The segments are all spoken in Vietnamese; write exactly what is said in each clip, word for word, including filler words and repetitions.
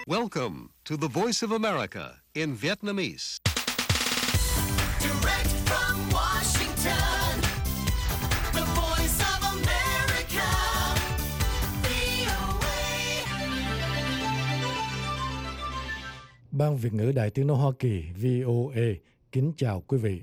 Welcome to the Voice of America in Vietnamese. Direct from Washington, the Voice of America, vê o a. Ban Việt ngữ Đài Tiếng nói Hoa Kỳ vê o a kính chào quý vị.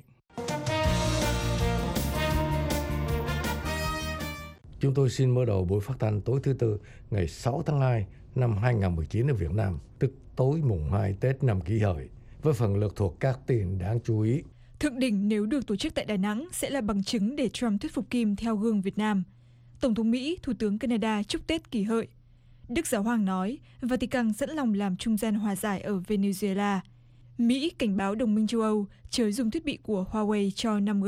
Chúng tôi xin mở đầu buổi phát thanh tối thứ Tư ngày sáu tháng hai năm hai nghìn không trăm mười chín ở Việt Nam, tức tối mùng hai Tết năm Kỷ Hợi, với phần lược thuộc các tin đáng chú ý. Thượng đỉnh nếu được tổ chức tại Đà Nẵng sẽ là bằng chứng để Trump thuyết phục Kim theo gương Việt Nam. Tổng thống Mỹ, Thủ tướng Canada chúc Tết Kỷ Hợi. Đức Giáo hoàng nói Vatican sẵn lòng làm trung gian hòa giải ở Venezuela. Mỹ cảnh báo đồng minh châu Âu chớ dùng thiết bị của Huawei cho năm G.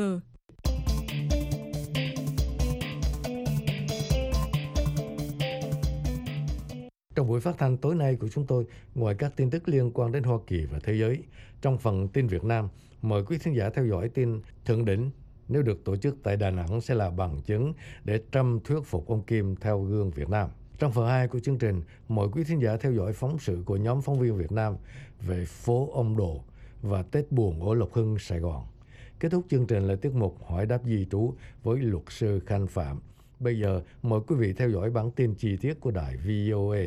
Trong buổi phát thanh tối nay của chúng tôi, ngoài các tin tức liên quan đến Hoa Kỳ và thế giới, trong phần tin Việt Nam, mời quý khán giả theo dõi tin thượng đỉnh nếu được tổ chức tại Đà Nẵng sẽ là bằng chứng để Trump thuyết phục ông Kim theo gương Việt Nam. Trong phần hai của chương trình, mời quý khán giả theo dõi phóng sự của nhóm phóng viên Việt Nam về phố Ông Đồ và Tết buồn ở Lộc Hưng, Sài Gòn. Kết thúc chương trình là tiết mục hỏi đáp di trú với luật sư Khanh Phạm. Bây giờ, mời quý vị theo dõi bản tin chi tiết của đài vê o a.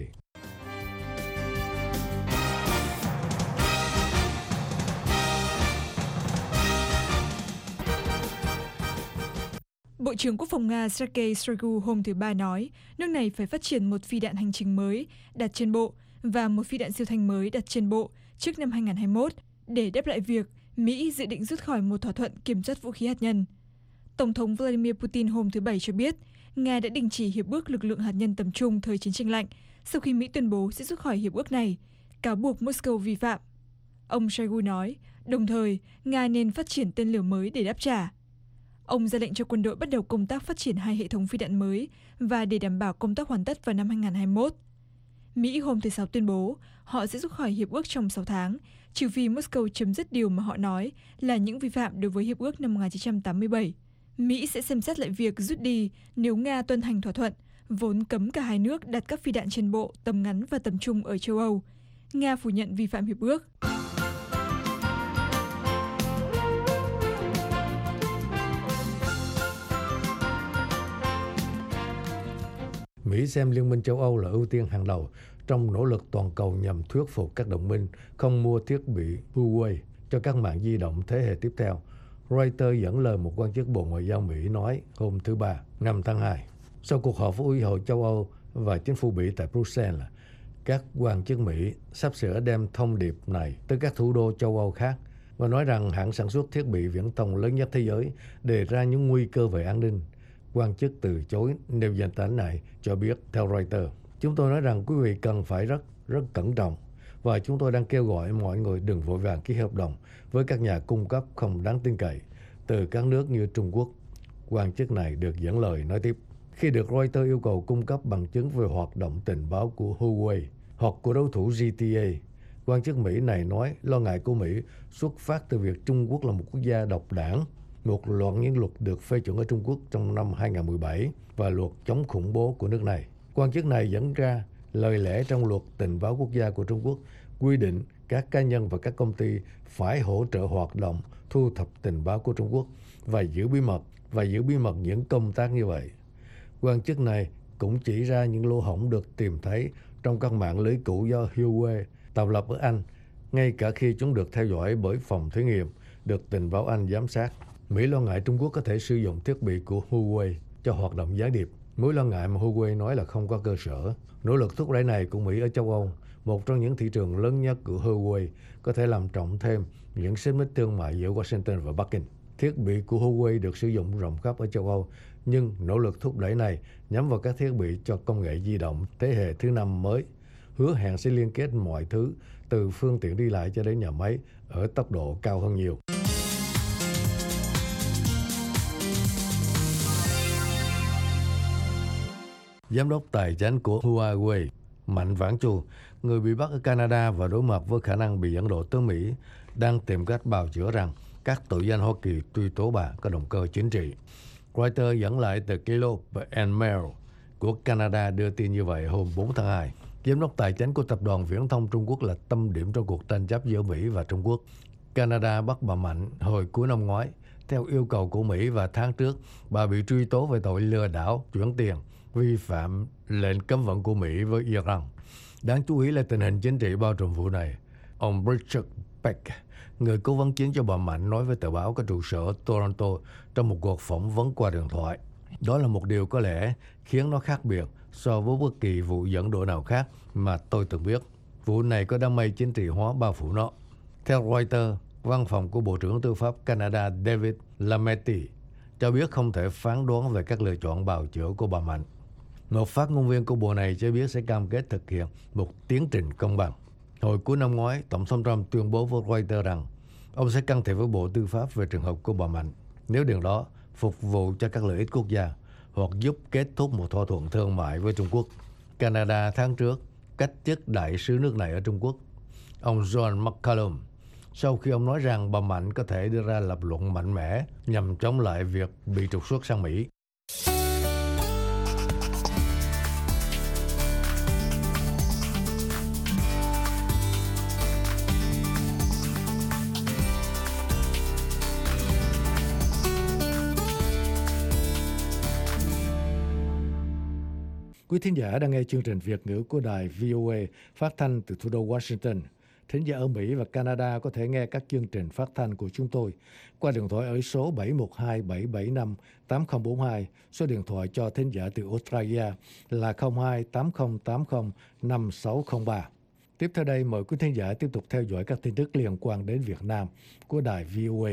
Bộ trưởng Quốc phòng Nga Sergei Shoigu hôm thứ Ba nói nước này phải phát triển một phi đạn hành trình mới đặt trên bộ và một phi đạn siêu thanh mới đặt trên bộ trước năm hai nghìn không trăm hai mươi mốt để đáp lại việc Mỹ dự định rút khỏi một thỏa thuận kiểm soát vũ khí hạt nhân. Tổng thống Vladimir Putin hôm thứ Bảy cho biết Nga đã đình chỉ hiệp ước lực lượng hạt nhân tầm trung thời chiến tranh lạnh sau khi Mỹ tuyên bố sẽ rút khỏi hiệp ước này, cáo buộc Moscow vi phạm. Ông Shoigu nói, đồng thời Nga nên phát triển tên lửa mới để đáp trả. Ông ra lệnh cho quân đội bắt đầu công tác phát triển hai hệ thống phi đạn mới và để đảm bảo công tác hoàn tất vào năm hai nghìn không trăm hai mươi mốt. Mỹ hôm thứ Sáu tuyên bố họ sẽ rút khỏi hiệp ước trong sáu tháng, trừ phi Moscow chấm dứt điều mà họ nói là những vi phạm đối với hiệp ước năm một nghìn chín trăm tám mươi bảy. Mỹ sẽ xem xét lại việc rút đi nếu Nga tuân hành thỏa thuận, vốn cấm cả hai nước đặt các phi đạn trên bộ, tầm ngắn và tầm trung ở châu Âu. Nga phủ nhận vi phạm hiệp ước. Mỹ xem Liên minh châu Âu là ưu tiên hàng đầu trong nỗ lực toàn cầu nhằm thuyết phục các đồng minh không mua thiết bị Huawei cho các mạng di động thế hệ tiếp theo. Reuters dẫn lời một quan chức Bộ Ngoại giao Mỹ nói hôm thứ Ba, năm tháng hai. Sau cuộc họp với Ủy hội châu Âu và chính phủ Mỹ tại Bruxelles, các quan chức Mỹ sắp sửa đem thông điệp này tới các thủ đô châu Âu khác và nói rằng hãng sản xuất thiết bị viễn thông lớn nhất thế giới đề ra những nguy cơ về an ninh. Quan chức từ chối nêu danh tính này cho biết theo Reuters. Chúng tôi nói rằng quý vị cần phải rất, rất cẩn trọng và chúng tôi đang kêu gọi mọi người đừng vội vàng ký hợp đồng với các nhà cung cấp không đáng tin cậy từ các nước như Trung Quốc. Quan chức này được dẫn lời nói tiếp. Khi được Reuters yêu cầu cung cấp bằng chứng về hoạt động tình báo của Huawei hoặc của đối thủ giê tê a, quan chức Mỹ này nói lo ngại của Mỹ xuất phát từ việc Trung Quốc là một quốc gia độc đảng. Một loạt những luật được phê chuẩn ở Trung Quốc trong năm hai nghìn không trăm mười bảy và luật chống khủng bố của nước này. Quan chức này dẫn ra lời lẽ trong luật tình báo quốc gia của Trung Quốc quy định các cá nhân và các công ty phải hỗ trợ hoạt động thu thập tình báo của Trung Quốc và giữ bí mật và giữ bí mật những công tác như vậy. Quan chức này cũng chỉ ra những lỗ hổng được tìm thấy trong các mạng lưới cũ do Huawei tạo lập ở Anh, ngay cả khi chúng được theo dõi bởi phòng thí nghiệm được tình báo Anh giám sát. Mỹ lo ngại Trung Quốc có thể sử dụng thiết bị của Huawei cho hoạt động gián điệp. Mối lo ngại mà Huawei nói là không có cơ sở. Nỗ lực thúc đẩy này của Mỹ ở châu Âu, một trong những thị trường lớn nhất của Huawei, có thể làm trọng thêm những xích mích thương mại giữa Washington và Bắc Kinh. Thiết bị của Huawei được sử dụng rộng khắp ở châu Âu, nhưng nỗ lực thúc đẩy này nhắm vào các thiết bị cho công nghệ di động thế hệ thứ năm mới, hứa hẹn sẽ liên kết mọi thứ từ phương tiện đi lại cho đến nhà máy ở tốc độ cao hơn nhiều. Giám đốc tài chính của Huawei, Mạnh Vãn Chu, người bị bắt ở Canada và đối mặt với khả năng bị dẫn độ tới Mỹ, đang tìm cách bào chữa rằng các tội danh Hoa Kỳ truy tố bà có động cơ chính trị. Reuters dẫn lại tờ Globe and Mail của Canada đưa tin như vậy hôm bốn tháng hai. Giám đốc tài chính của Tập đoàn Viễn thông Trung Quốc là tâm điểm trong cuộc tranh chấp giữa Mỹ và Trung Quốc. Canada bắt bà Mạnh hồi cuối năm ngoái theo yêu cầu của Mỹ, và tháng trước bà bị truy tố về tội lừa đảo chuyển tiền, vi phạm lệnh cấm vận của Mỹ với Iran. Đáng chú ý là tình hình chính trị bao trùm vụ này. Ông Richard Peck, người cố vấn chính cho bà Mạnh, nói với tờ báo có trụ sở Toronto trong một cuộc phỏng vấn qua điện thoại. Đó là một điều có lẽ khiến nó khác biệt so với bất kỳ vụ dẫn độ nào khác mà tôi từng biết. Vụ này có đám mây chính trị hóa bao phủ nó. Theo Reuters, văn phòng của Bộ trưởng Tư pháp Canada David Lametti cho biết không thể phán đoán về các lựa chọn bào chữa của bà Mạnh. Một phát ngôn viên của bộ này cho biết sẽ cam kết thực hiện một tiến trình công bằng. Hồi cuối năm ngoái, Tổng thống Trump tuyên bố với Reuters rằng ông sẽ can thiệp với Bộ Tư pháp về trường hợp của bà Mạnh nếu điều đó phục vụ cho các lợi ích quốc gia hoặc giúp kết thúc một thỏa thuận thương mại với Trung Quốc. Canada tháng trước cách chức đại sứ nước này ở Trung Quốc, ông John McCallum, sau khi ông nói rằng bà Mạnh có thể đưa ra lập luận mạnh mẽ nhằm chống lại việc bị trục xuất sang Mỹ. Quý thính giả đang nghe chương trình Việt ngữ của đài vê o a phát thanh từ thủ đô Washington. Thính giả ở Mỹ và Canada có thể nghe các chương trình phát thanh của chúng tôi qua điện thoại ở số bảy một hai bảy bảy năm tám không bốn hai, số điện thoại cho thính giả từ Australia là không hai tám không tám không năm sáu không ba. Tiếp theo đây, mời quý thính giả tiếp tục theo dõi các tin tức liên quan đến Việt Nam của đài vê o a.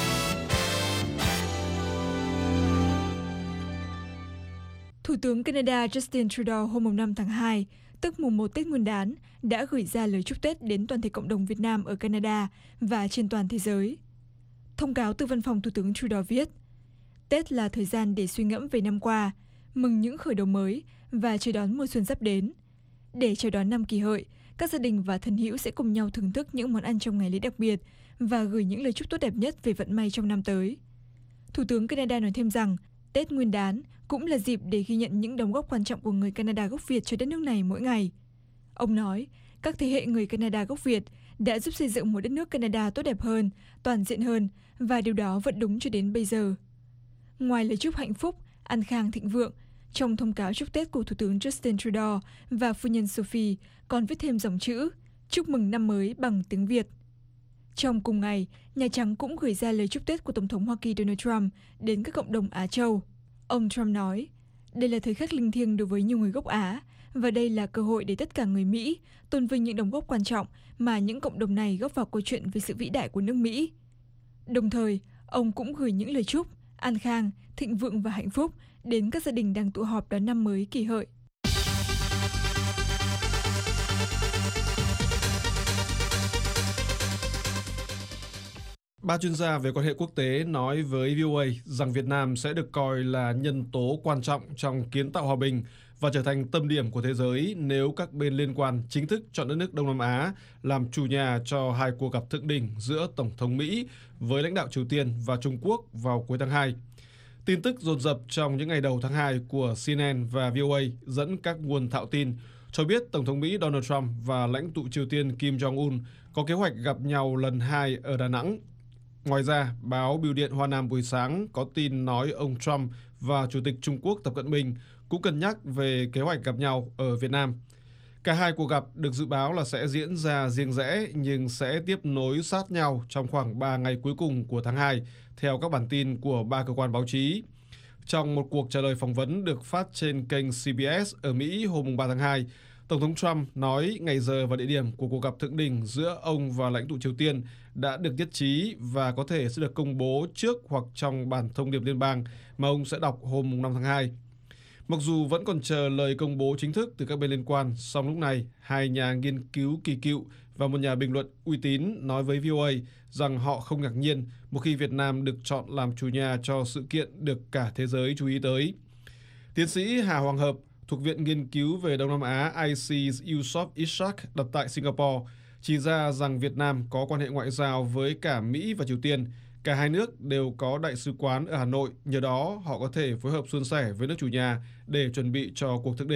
Thủ tướng Canada Justin Trudeau hôm năm tháng hai, tức mùng một Tết Nguyên đán, đã gửi ra lời chúc Tết đến toàn thể cộng đồng Việt Nam ở Canada và trên toàn thế giới. Thông cáo từ văn phòng Thủ tướng Trudeau viết, Tết là thời gian để suy ngẫm về năm qua, mừng những khởi đầu mới và chờ đón mùa xuân sắp đến. Để chào đón năm Kỷ Hợi, các gia đình và thân hữu sẽ cùng nhau thưởng thức những món ăn trong ngày lễ đặc biệt và gửi những lời chúc tốt đẹp nhất về vận may trong năm tới. Thủ tướng Canada nói thêm rằng, Tết Nguyên đán cũng là dịp để ghi nhận những đóng góp quan trọng của người Canada gốc Việt cho đất nước này mỗi ngày. Ông nói, các thế hệ người Canada gốc Việt đã giúp xây dựng một đất nước Canada tốt đẹp hơn, toàn diện hơn, và điều đó vẫn đúng cho đến bây giờ. Ngoài lời chúc hạnh phúc, an khang thịnh vượng, trong thông cáo chúc Tết của Thủ tướng Justin Trudeau và phu nhân Sophie còn viết thêm dòng chữ chúc mừng năm mới bằng tiếng Việt. Trong cùng ngày, Nhà Trắng cũng gửi ra lời chúc Tết của Tổng thống Hoa Kỳ Donald Trump đến các cộng đồng Á Châu. Ông Trump nói, đây là thời khắc linh thiêng đối với nhiều người gốc Á, và đây là cơ hội để tất cả người Mỹ tôn vinh những đóng góp quan trọng mà những cộng đồng này góp vào câu chuyện về sự vĩ đại của nước Mỹ. Đồng thời, ông cũng gửi những lời chúc an khang, thịnh vượng và hạnh phúc đến các gia đình đang tụ họp đón năm mới Kỷ Hợi. Ba chuyên gia về quan hệ quốc tế nói với vê o a rằng Việt Nam sẽ được coi là nhân tố quan trọng trong kiến tạo hòa bình và trở thành tâm điểm của thế giới nếu các bên liên quan chính thức chọn đất nước Đông Nam Á làm chủ nhà cho hai cuộc gặp thượng đỉnh giữa Tổng thống Mỹ với lãnh đạo Triều Tiên và Trung Quốc vào cuối tháng hai. Tin tức dồn dập trong những ngày đầu tháng hai của xê en en và vê o a dẫn các nguồn thạo tin cho biết Tổng thống Mỹ Donald Trump và lãnh tụ Triều Tiên Kim Jong-un có kế hoạch gặp nhau lần hai ở Đà Nẵng. Ngoài ra, báo Bưu điện Hoa Nam buổi sáng có tin nói ông Trump và Chủ tịch Trung Quốc Tập Cận Bình cũng cân nhắc về kế hoạch gặp nhau ở Việt Nam. Cả hai cuộc gặp được dự báo là sẽ diễn ra riêng rẽ nhưng sẽ tiếp nối sát nhau trong khoảng ba ngày cuối cùng của tháng hai, theo các bản tin của ba cơ quan báo chí. Trong một cuộc trả lời phỏng vấn được phát trên kênh xê bê ét ở Mỹ hôm ba tháng hai, Tổng thống Trump nói ngày giờ và địa điểm của cuộc gặp thượng đỉnh giữa ông và lãnh tụ Triều Tiên đã được nhất trí và có thể sẽ được công bố trước hoặc trong bản thông điệp liên bang mà ông sẽ đọc hôm năm tháng hai. Mặc dù vẫn còn chờ lời công bố chính thức từ các bên liên quan, song lúc này, hai nhà nghiên cứu kỳ cựu và một nhà bình luận uy tín nói với vê o a rằng họ không ngạc nhiên một khi Việt Nam được chọn làm chủ nhà cho sự kiện được cả thế giới chú ý tới. Tiến sĩ Hà Hoàng Hợp, thuộc Viện Nghiên cứu về Đông Nam Á i xê Yusof Ishak đặt tại Singapore, chỉ ra rằng Việt Nam có quan hệ ngoại giao với cả Mỹ và Triều Tiên. Cả hai nước đều có đại sứ quán ở Hà Nội, nhờ đó họ có thể phối hợp suôn sẻ với nước chủ nhà để chuẩn bị cho cuộc thượng đỉnh.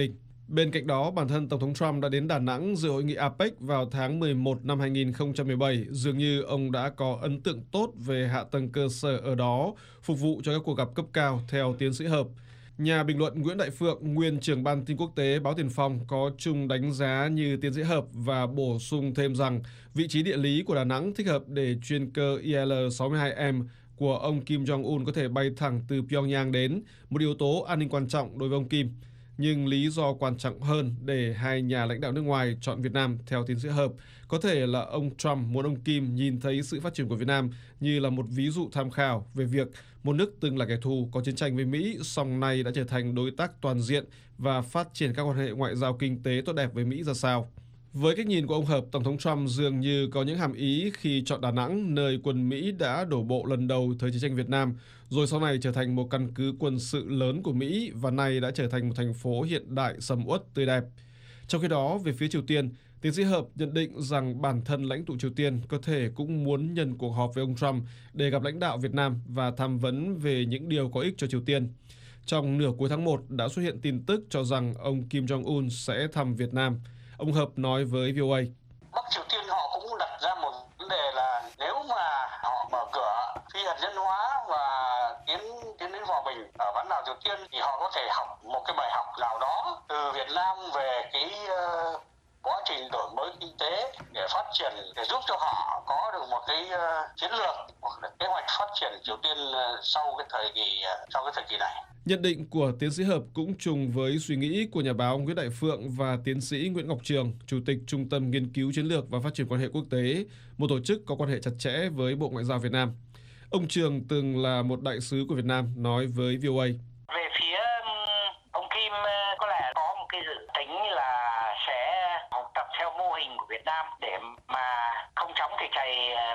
Bên cạnh đó, bản thân Tổng thống Trump đã đến Đà Nẵng dự hội nghị a pếch vào tháng mười một năm hai nghìn không trăm mười bảy. Dường như ông đã có ấn tượng tốt về hạ tầng cơ sở ở đó, phục vụ cho các cuộc gặp cấp cao, theo tiến sĩ Hợp. Nhà bình luận Nguyễn Đại Phượng, nguyên trưởng ban tin quốc tế báo Tiền Phong, có chung đánh giá như tiến sĩ Hợp và bổ sung thêm rằng vị trí địa lý của Đà Nẵng thích hợp để chuyên cơ I L sáu mươi hai M của ông Kim Jong-un có thể bay thẳng từ Pyongyang đến, một yếu tố an ninh quan trọng đối với ông Kim. Nhưng lý do quan trọng hơn để hai nhà lãnh đạo nước ngoài chọn Việt Nam, theo tiến sĩ Hợp, có thể là ông Trump muốn ông Kim nhìn thấy sự phát triển của Việt Nam như là một ví dụ tham khảo về việc một nước từng là kẻ thù có chiến tranh với Mỹ, song nay đã trở thành đối tác toàn diện và phát triển các quan hệ ngoại giao kinh tế tốt đẹp với Mỹ ra sao. Với cách nhìn của ông Hợp, Tổng thống Trump dường như có những hàm ý khi chọn Đà Nẵng, nơi quân Mỹ đã đổ bộ lần đầu thời chiến tranh Việt Nam, rồi sau này trở thành một căn cứ quân sự lớn của Mỹ và nay đã trở thành một thành phố hiện đại sầm uất tươi đẹp. Trong khi đó, về phía Triều Tiên, tiến sĩ Hợp nhận định rằng bản thân lãnh tụ Triều Tiên có thể cũng muốn nhân cuộc họp với ông Trump để gặp lãnh đạo Việt Nam và tham vấn về những điều có ích cho Triều Tiên. Trong nửa cuối tháng một đã xuất hiện tin tức cho rằng ông Kim Jong-un sẽ thăm Việt Nam. Ông Hợp nói với vê o a. Bắc Triều Tiên họ cũng đặt ra một vấn đề là nếu mà họ mở cửa phi hạt nhân hóa và tiến tiến đến hòa bình ở bán đảo Triều Tiên thì họ có thể học một cái bài học nào đó từ Việt Nam về cái uh, quá trình đổi mới kinh tế để phát triển, để giúp cho họ có được một cái uh, chiến lược hoặc là kế hoạch phát triển Triều Tiên uh, sau cái thời kỳ uh, sau cái thời kỳ này. Nhận định của tiến sĩ Hợp cũng trùng với suy nghĩ của nhà báo Nguyễn Đại Phượng và tiến sĩ Nguyễn Ngọc Trường, Chủ tịch Trung tâm Nghiên cứu Chiến lược và Phát triển quan hệ quốc tế, một tổ chức có quan hệ chặt chẽ với Bộ Ngoại giao Việt Nam. Ông Trường từng là một đại sứ của Việt Nam nói với vê o a. Về phía ông Kim có lẽ có một cái dự tính là sẽ học tập theo mô hình của Việt Nam để mà không chóng thì cày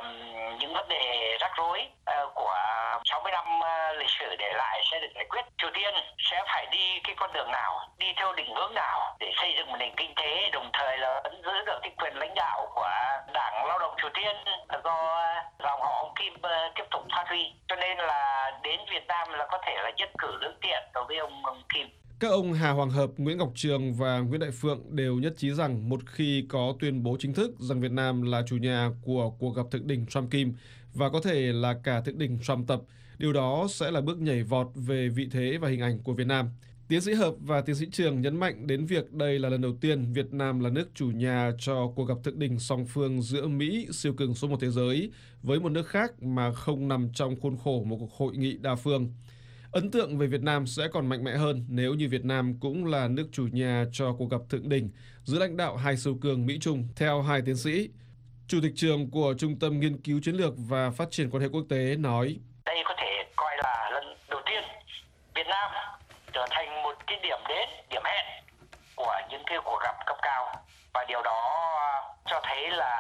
những vấn đề rắc rối của sáu mươi năm lịch sử để lại sẽ được giải quyết. Triều Tiên sẽ phải đi cái con đường nào, đi theo định hướng nào để xây dựng một nền kinh tế, đồng thời là vẫn giữ được cái quyền lãnh đạo của Đảng Lao động Triều Tiên do dòng họ ông Kim tiếp tục phát huy. Cho nên là đến Việt Nam là có thể là nhất cử lưỡng tiện đối với ông, ông Kim. Các ông Hà Hoàng Hợp, Nguyễn Ngọc Trường và Nguyễn Đại Phượng đều nhất trí rằng một khi có tuyên bố chính thức rằng Việt Nam là chủ nhà của cuộc gặp thượng đỉnh Trump-Kim và có thể là cả thượng đỉnh Trump tập, điều đó sẽ là bước nhảy vọt về vị thế và hình ảnh của Việt Nam. Tiến sĩ Hợp và tiến sĩ Trường nhấn mạnh đến việc đây là lần đầu tiên Việt Nam là nước chủ nhà cho cuộc gặp thượng đỉnh song phương giữa Mỹ, siêu cường số một thế giới, với một nước khác mà không nằm trong khuôn khổ một cuộc hội nghị đa phương. Ấn tượng về Việt Nam sẽ còn mạnh mẽ hơn nếu như Việt Nam cũng là nước chủ nhà cho cuộc gặp thượng đỉnh giữa lãnh đạo hai siêu cường Mỹ-Trung, theo hai tiến sĩ. Chủ tịch trường của Trung tâm Nghiên cứu Chiến lược và Phát triển quan hệ quốc tế nói: Đây có thể coi là lần đầu tiên Việt Nam trở thành một cái điểm đến, điểm hẹn của những cái cuộc gặp cấp cao, và điều đó cho thấy là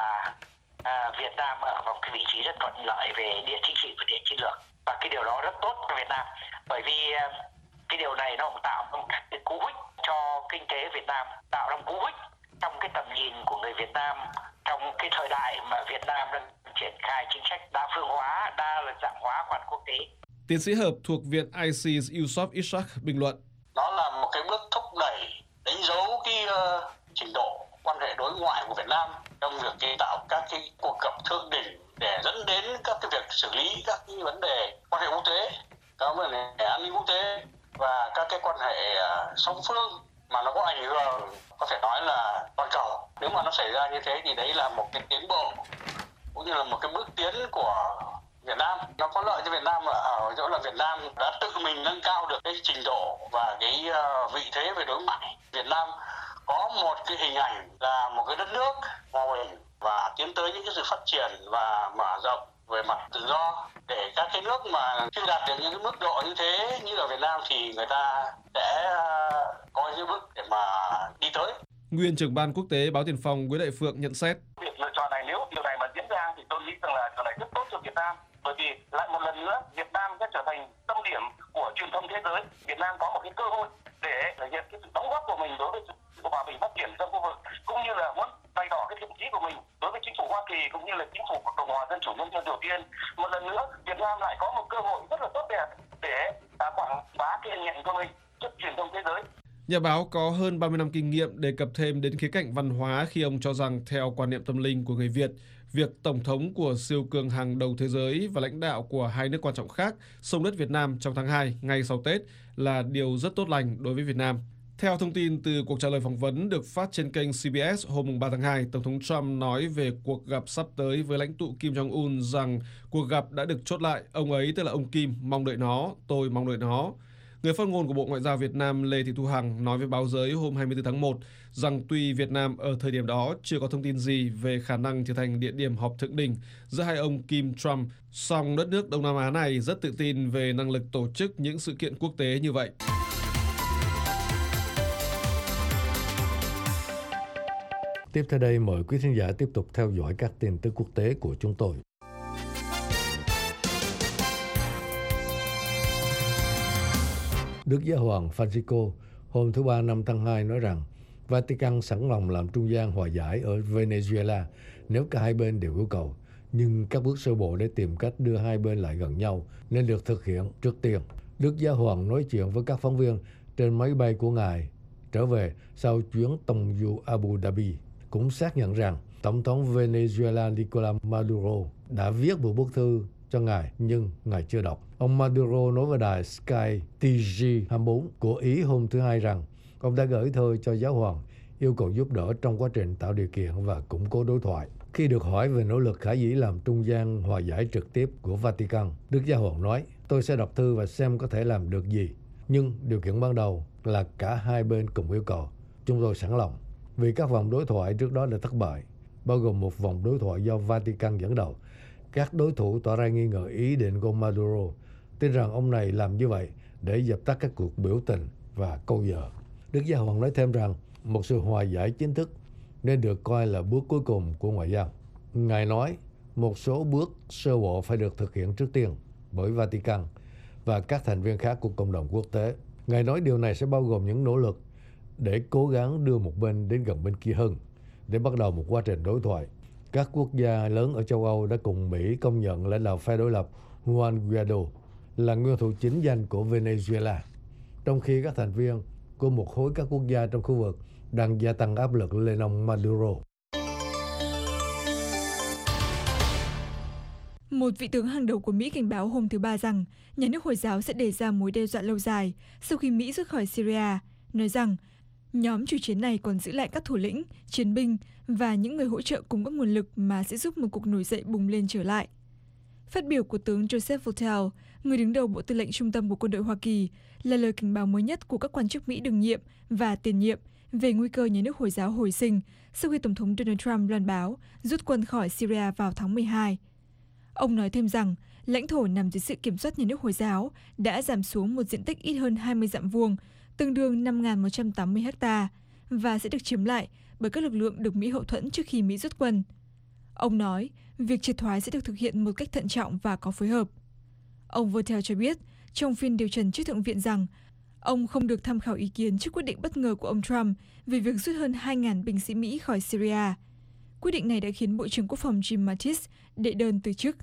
à, Việt Nam ở một cái vị trí rất thuận lợi về địa chính trị và địa chiến lược, và cái điều đó rất tốt cho Việt Nam, bởi vì cái điều này nó tạo một cái cú hích cho kinh tế Việt Nam, tạo ra một cú hích trong cái tầm nhìn của người Việt Nam trong cái thời đại mà Việt Nam đang triển khai chính sách đa phương hóa, đa dạng hóa quan quốc tế. Tiến sĩ Hợp thuộc Viện i xê i ét Yusof Ishak bình luận: Nó là một cái bước thúc đẩy, đánh dấu cái uh, trình độ quan hệ đối ngoại của Việt Nam trong việc chế tạo các cái cuộc gặp thượng đỉnh để dẫn đến các cái việc xử lý các cái vấn đề quan hệ quốc tế, các vấn đề an ninh quốc tế và các cái quan hệ uh, song phương mà nó có ảnh hưởng, có thể nói là toàn cầu. Nếu mà nó xảy ra như thế thì đấy là một cái tiến bộ cũng như là một cái bước tiến của Việt Nam. Nó có lợi cho Việt Nam ở chỗ là Việt Nam đã tự mình nâng cao được cái trình độ và cái vị thế về đối ngoại. Việt Nam có một cái hình ảnh là một cái đất nước hòa bình và tiến tới những cái sự phát triển và mở rộng về mặt tự do, để các cái nước mà chưa đạt được những cái mức độ như thế như ở Việt Nam thì người ta sẽ có những bước để mà đi tới. Nguyên trưởng ban quốc tế báo Tiền Phong Nguyễn Đại Phượng nhận xét: Việc lựa chọn này, nếu điều này mà diễn ra thì tôi nghĩ rằng là điều này rất tốt cho Việt Nam, bởi vì lại một lần nữa Việt Nam sẽ trở thành tâm điểm của truyền thông thế giới. Việt Nam có một cái cơ hội để thể hiện cái sự đóng góp của mình đối với sự hòa bình phát triển trong khu vực, cũng như là muốn bày tỏ cái thiện chí của mình đối với chính phủ Hoa Kỳ cũng như là chính phủ của Cộng hòa Dân chủ Nhân dân Triều Tiên. Một lần nữa Việt Nam lại có một cơ hội rất là tốt đẹp để quảng bá cái hình ảnh của mình trước truyền thông thế giới. Nhà báo có hơn ba mươi năm kinh nghiệm đề cập thêm đến khía cạnh văn hóa khi ông cho rằng theo quan niệm tâm linh của người Việt, việc Tổng thống của siêu cường hàng đầu thế giới và lãnh đạo của hai nước quan trọng khác xông đất Việt Nam trong tháng hai ngay sau Tết là điều rất tốt lành đối với Việt Nam. Theo thông tin từ cuộc trả lời phỏng vấn được phát trên kênh xê bê ét hôm ba tháng hai, Tổng thống Trump nói về cuộc gặp sắp tới với lãnh tụ Kim Jong-un rằng cuộc gặp đã được chốt lại. Ông ấy, tức là ông Kim, mong đợi nó, tôi mong đợi nó. Người phát ngôn của Bộ Ngoại giao Việt Nam Lê Thị Thu Hằng nói với báo giới hôm hai mươi tư tháng một rằng tuy Việt Nam ở thời điểm đó chưa có thông tin gì về khả năng trở thành địa điểm họp thượng đỉnh giữa hai ông Kim Trump, song đất nước Đông Nam Á này rất tự tin về năng lực tổ chức những sự kiện quốc tế như vậy. Tiếp theo đây, mời quý khán giả tiếp tục theo dõi các tin tức quốc tế của chúng tôi. Đức Giáo hoàng Francisco hôm thứ Ba năm tháng hai nói rằng Vatican sẵn lòng làm trung gian hòa giải ở Venezuela nếu cả hai bên đều yêu cầu, nhưng các bước sơ bộ để tìm cách đưa hai bên lại gần nhau nên được thực hiện trước tiên. Đức Giáo hoàng nói chuyện với các phóng viên trên máy bay của Ngài trở về sau chuyến tông du Abu Dhabi, cũng xác nhận rằng Tổng thống Venezuela Nicolás Maduro đã viết một bức thư cho Ngài nhưng Ngài chưa đọc. Ông Maduro nói với đài Sky T G hai mươi bốn của Ý hôm thứ Hai rằng ông đã gửi thư cho Giáo hoàng yêu cầu giúp đỡ trong quá trình tạo điều kiện và củng cố đối thoại. Khi được hỏi về nỗ lực khả dĩ làm trung gian hòa giải trực tiếp của Vatican, Đức Giáo hoàng nói, tôi sẽ đọc thư và xem có thể làm được gì. Nhưng điều kiện ban đầu là cả hai bên cùng yêu cầu. Chúng tôi sẵn lòng. Vì các vòng đối thoại trước đó đã thất bại, bao gồm một vòng đối thoại do Vatican dẫn đầu. Các đối thủ tỏ ra nghi ngờ ý định của Maduro, tin rằng ông này làm như vậy để dập tắt các cuộc biểu tình và câu giờ. Đức Giáo hoàng nói thêm rằng một sự hòa giải chính thức nên được coi là bước cuối cùng của ngoại giao. Ngài nói một số bước sơ bộ phải được thực hiện trước tiên bởi Vatican và các thành viên khác của cộng đồng quốc tế. Ngài nói điều này sẽ bao gồm những nỗ lực để cố gắng đưa một bên đến gần bên kia hơn, để bắt đầu một quá trình đối thoại. Các quốc gia lớn ở châu Âu đã cùng Mỹ công nhận lãnh đạo phe đối lập Juan Guaido là nguyên thủ chính danh của Venezuela, trong khi các thành viên của một khối các quốc gia trong khu vực đang gia tăng áp lực lên ông Maduro. Một vị tướng hàng đầu của Mỹ cảnh báo hôm thứ Ba rằng nhà nước Hồi giáo sẽ đề ra mối đe dọa lâu dài sau khi Mỹ rút khỏi Syria, nói rằng nhóm chủ chiến này còn giữ lại các thủ lĩnh, chiến binh và những người hỗ trợ cùng các nguồn lực mà sẽ giúp một cuộc nổi dậy bùng lên trở lại. Phát biểu của tướng Joseph Votel, người đứng đầu Bộ Tư lệnh Trung tâm của quân đội Hoa Kỳ, là lời cảnh báo mới nhất của các quan chức Mỹ đương nhiệm và tiền nhiệm về nguy cơ nhà nước Hồi giáo hồi sinh sau khi Tổng thống Donald Trump loan báo rút quân khỏi Syria vào tháng mười hai. Ông nói thêm rằng lãnh thổ nằm dưới sự kiểm soát nhà nước Hồi giáo đã giảm xuống một diện tích ít hơn hai mươi dặm vuông, tương đương năm nghìn một trăm tám mươi ha, và sẽ được chiếm lại bởi các lực lượng được Mỹ hậu thuẫn trước khi Mỹ rút quân. Ông nói việc triệt thoái sẽ được thực hiện một cách thận trọng và có phối hợp. Ông Votel cho biết trong phiên điều trần trước Thượng viện rằng ông không được tham khảo ý kiến trước quyết định bất ngờ của ông Trump về việc rút hơn hai nghìn binh sĩ Mỹ khỏi Syria. Quyết định này đã khiến Bộ trưởng Quốc phòng Jim Mattis đệ đơn từ chức.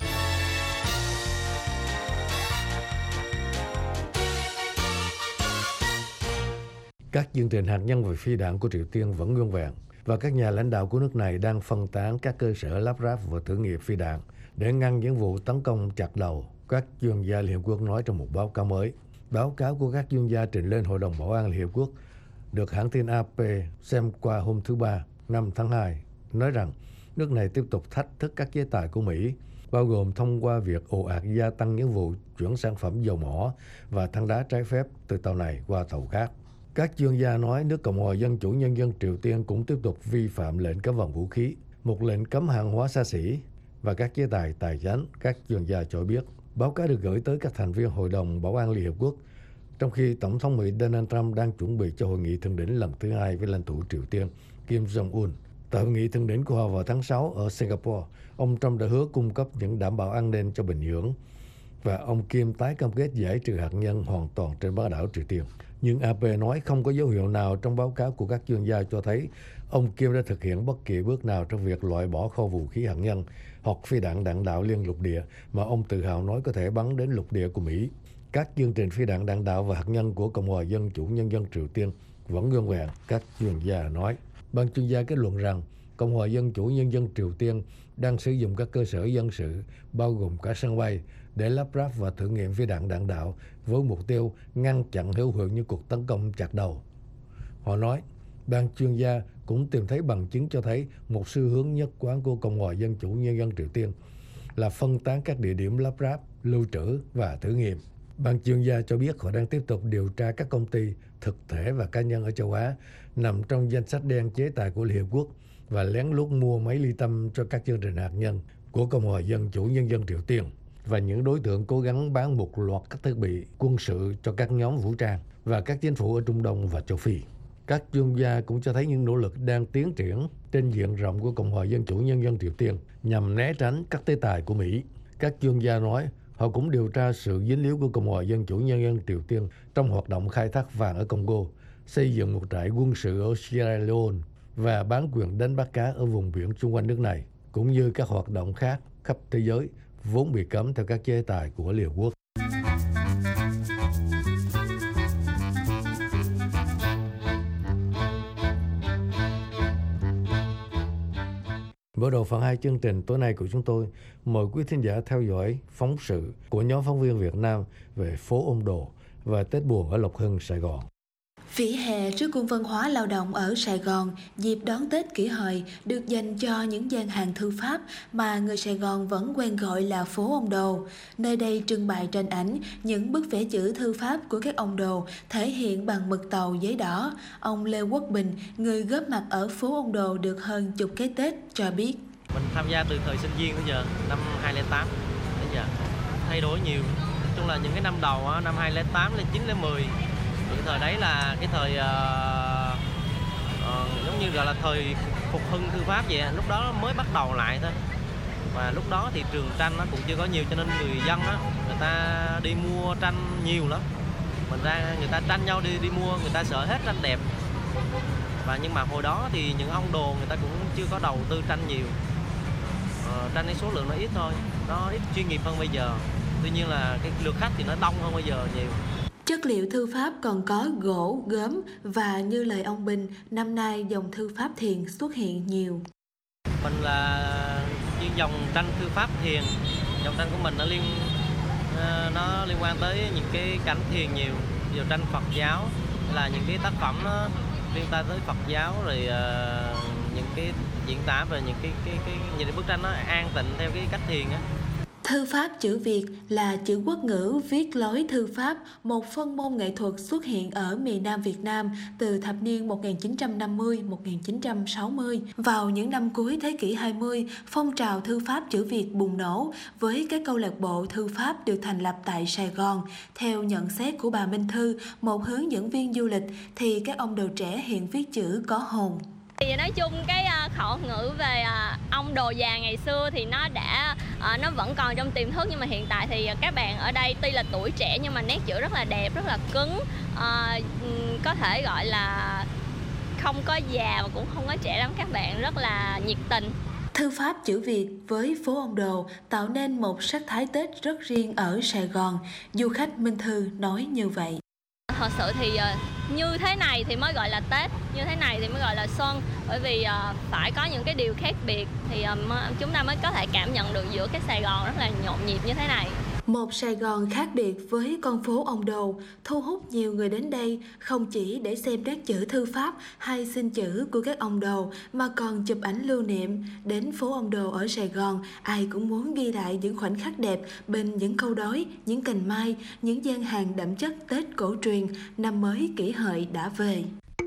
Các chương trình hạt nhân và phi đạn của Triều Tiên vẫn nguyên vẹn, và các nhà lãnh đạo của nước này đang phân tán các cơ sở lắp ráp và thử nghiệm phi đạn để ngăn những vụ tấn công chặt đầu, các chuyên gia Liên Hợp Quốc nói trong một báo cáo mới. Báo cáo của các chuyên gia trình lên Hội đồng Bảo an Liên Hợp Quốc được hãng tin a pê xem qua hôm thứ Ba, năm tháng hai, nói rằng nước này tiếp tục thách thức các chế tài của Mỹ, bao gồm thông qua việc ồ ạt gia tăng những vụ chuyển sản phẩm dầu mỏ và than đá trái phép từ tàu này qua tàu khác. Các chuyên gia nói nước Cộng hòa Dân chủ Nhân dân Triều Tiên cũng tiếp tục vi phạm lệnh cấm vận vũ khí, một lệnh cấm hàng hóa xa xỉ và các chế tài tài chính, các chuyên gia cho biết. Báo cáo được gửi tới các thành viên Hội đồng Bảo an Liên Hợp Quốc, trong khi Tổng thống Mỹ Donald Trump đang chuẩn bị cho hội nghị thượng đỉnh lần thứ hai với lãnh tụ Triều Tiên Kim Jong-un. Tại hội nghị thượng đỉnh của họ vào tháng sáu ở Singapore, ông Trump đã hứa cung cấp những đảm bảo an ninh cho Bình Nhưỡng, và ông Kim tái cam kết giải trừ hạt nhân hoàn toàn trên bán đảo Triều Tiên. Nhưng a pê nói không có dấu hiệu nào trong báo cáo của các chuyên gia cho thấy ông Kim đã thực hiện bất kỳ bước nào trong việc loại bỏ kho vũ khí hạt nhân hoặc phi đạn đạn đạo liên lục địa mà ông tự hào nói có thể bắn đến lục địa của Mỹ. các chương trình phi đạn đạn đạo và hạt nhân của Cộng hòa Dân chủ Nhân dân Triều Tiên vẫn nguyên vẹn, các chuyên gia nói. Ban chuyên gia kết luận rằng Cộng hòa Dân chủ Nhân dân Triều Tiên đang sử dụng các cơ sở dân sự, bao gồm cả sân bay, để lắp ráp và thử nghiệm phi đạn đạn đạo với mục tiêu ngăn chặn hữu hiệu những cuộc tấn công chặt đầu. Họ nói, ban chuyên gia cũng tìm thấy bằng chứng cho thấy một xu hướng nhất quán của Cộng hòa Dân chủ Nhân dân Triều Tiên là phân tán các địa điểm lắp ráp, lưu trữ và thử nghiệm. Ban chuyên gia cho biết họ đang tiếp tục điều tra các công ty, thực thể và cá nhân ở châu Á nằm trong danh sách đen chế tài của Liên Hiệp Quốc và lén lút mua máy ly tâm cho các chương trình hạt nhân của Cộng hòa Dân chủ Nhân dân Triều Tiên, và những đối tượng cố gắng bán một loạt các thiết bị quân sự cho các nhóm vũ trang và các chính phủ ở Trung Đông và châu Phi. Các chuyên gia cũng cho thấy những nỗ lực đang tiến triển trên diện rộng của Cộng hòa Dân chủ Nhân dân Triều Tiên nhằm né tránh các chế tài của Mỹ. Các chuyên gia nói họ cũng điều tra sự dính líu của Cộng hòa Dân chủ Nhân dân Triều Tiên trong hoạt động khai thác vàng ở Congo, xây dựng một trại quân sự ở Sierra Leone và bán quyền đánh bắt cá ở vùng biển xung quanh nước này, cũng như các hoạt động khác khắp thế giới vốn bị cấm theo các chế tài của Liên Hợp Quốc. Mở đầu phần hai chương trình tối nay của chúng tôi, mời quý thính giả theo dõi phóng sự của nhóm phóng viên Việt Nam về phố Ông Đồ và Tết buồn ở Lộc Hưng, Sài Gòn. Vỉa hè trước Cung văn hóa lao động ở Sài Gòn dịp đón Tết Kỷ Hợi được dành cho những gian hàng thư pháp mà người Sài Gòn vẫn quen gọi là phố Ông Đồ. Nơi đây trưng bày tranh ảnh những bức vẽ chữ thư pháp của các ông đồ thể hiện bằng mực tàu giấy đỏ. Ông Lê Quốc Bình, người góp mặt ở phố Ông Đồ được hơn chục cái Tết, cho biết. Mình tham gia từ thời sinh viên tới giờ, năm hai không không tám đến giờ, thay đổi nhiều. Nói chung là những cái năm đầu, năm hai không không tám, lên chín, lên mười, những thời đấy là cái thời uh, uh, giống như gọi là thời phục hưng thư pháp vậy, lúc đó mới bắt đầu lại thôi. Và lúc đó thì trường tranh nó cũng chưa có nhiều, cho nên người dân á, người ta đi mua tranh nhiều lắm. Mình ra người ta tranh nhau đi đi mua, người ta sợ hết tranh đẹp. Và nhưng mà hồi đó thì những ông đồ người ta cũng chưa có đầu tư tranh nhiều. Uh, tranh cái số lượng nó ít thôi, nó ít chuyên nghiệp hơn bây giờ. Tuy nhiên là cái lượt khách thì nó đông hơn bây giờ nhiều. Chất liệu thư pháp còn có gỗ, gốm và như lời ông Bình, năm nay dòng thư pháp thiền xuất hiện nhiều. Mình là chuyên dòng tranh thư pháp thiền. Dòng tranh của mình nó liên nó liên quan tới những cái cảnh thiền nhiều, nhiều tranh Phật giáo, là những cái tác phẩm nó liên quan tới Phật giáo, rồi uh, những cái diễn tả về những cái cái cái những cái bức tranh nó an tịnh theo cái cách thiền á. Thư pháp chữ Việt là chữ quốc ngữ viết lối thư pháp, một phân môn nghệ thuật xuất hiện ở miền Nam Việt Nam từ thập niên một nghìn chín trăm năm mươi đến một nghìn chín trăm sáu mươi. Vào những năm cuối thế kỷ hai mươi, phong trào thư pháp chữ Việt bùng nổ với các câu lạc bộ thư pháp được thành lập tại Sài Gòn. Theo nhận xét của bà Minh Thư, một hướng dẫn viên du lịch, thì các ông đồ trẻ hiện viết chữ có hồn. Thì nói chung cái khẩu ngữ về ông đồ già ngày xưa thì nó đã nó vẫn còn trong tiềm thức, nhưng mà hiện tại thì các bạn ở đây tuy là tuổi trẻ nhưng mà nét chữ rất là đẹp, rất là cứng, à, có thể gọi là không có già mà cũng không có trẻ lắm, các bạn rất là nhiệt tình. Thư pháp chữ Việt với phố Ông Đồ tạo nên một sắc thái Tết rất riêng ở Sài Gòn. Du khách Minh Thư nói như vậy. Thật sự thì như thế này thì mới gọi là Tết, như thế này thì mới gọi là xuân, bởi vì phải có những cái điều khác biệt thì chúng ta mới có thể cảm nhận được giữa cái Sài Gòn rất là nhộn nhịp như thế này. Một Sài Gòn khác biệt với con phố Ông Đồ thu hút nhiều người đến đây không chỉ để xem nét chữ thư pháp hay xin chữ của các ông đồ mà còn chụp ảnh lưu niệm. Đến phố Ông Đồ ở Sài Gòn, ai cũng muốn ghi lại những khoảnh khắc đẹp bên những câu đối, những cành mai, những gian hàng đậm chất Tết cổ truyền, năm mới Kỷ Hợi đã về.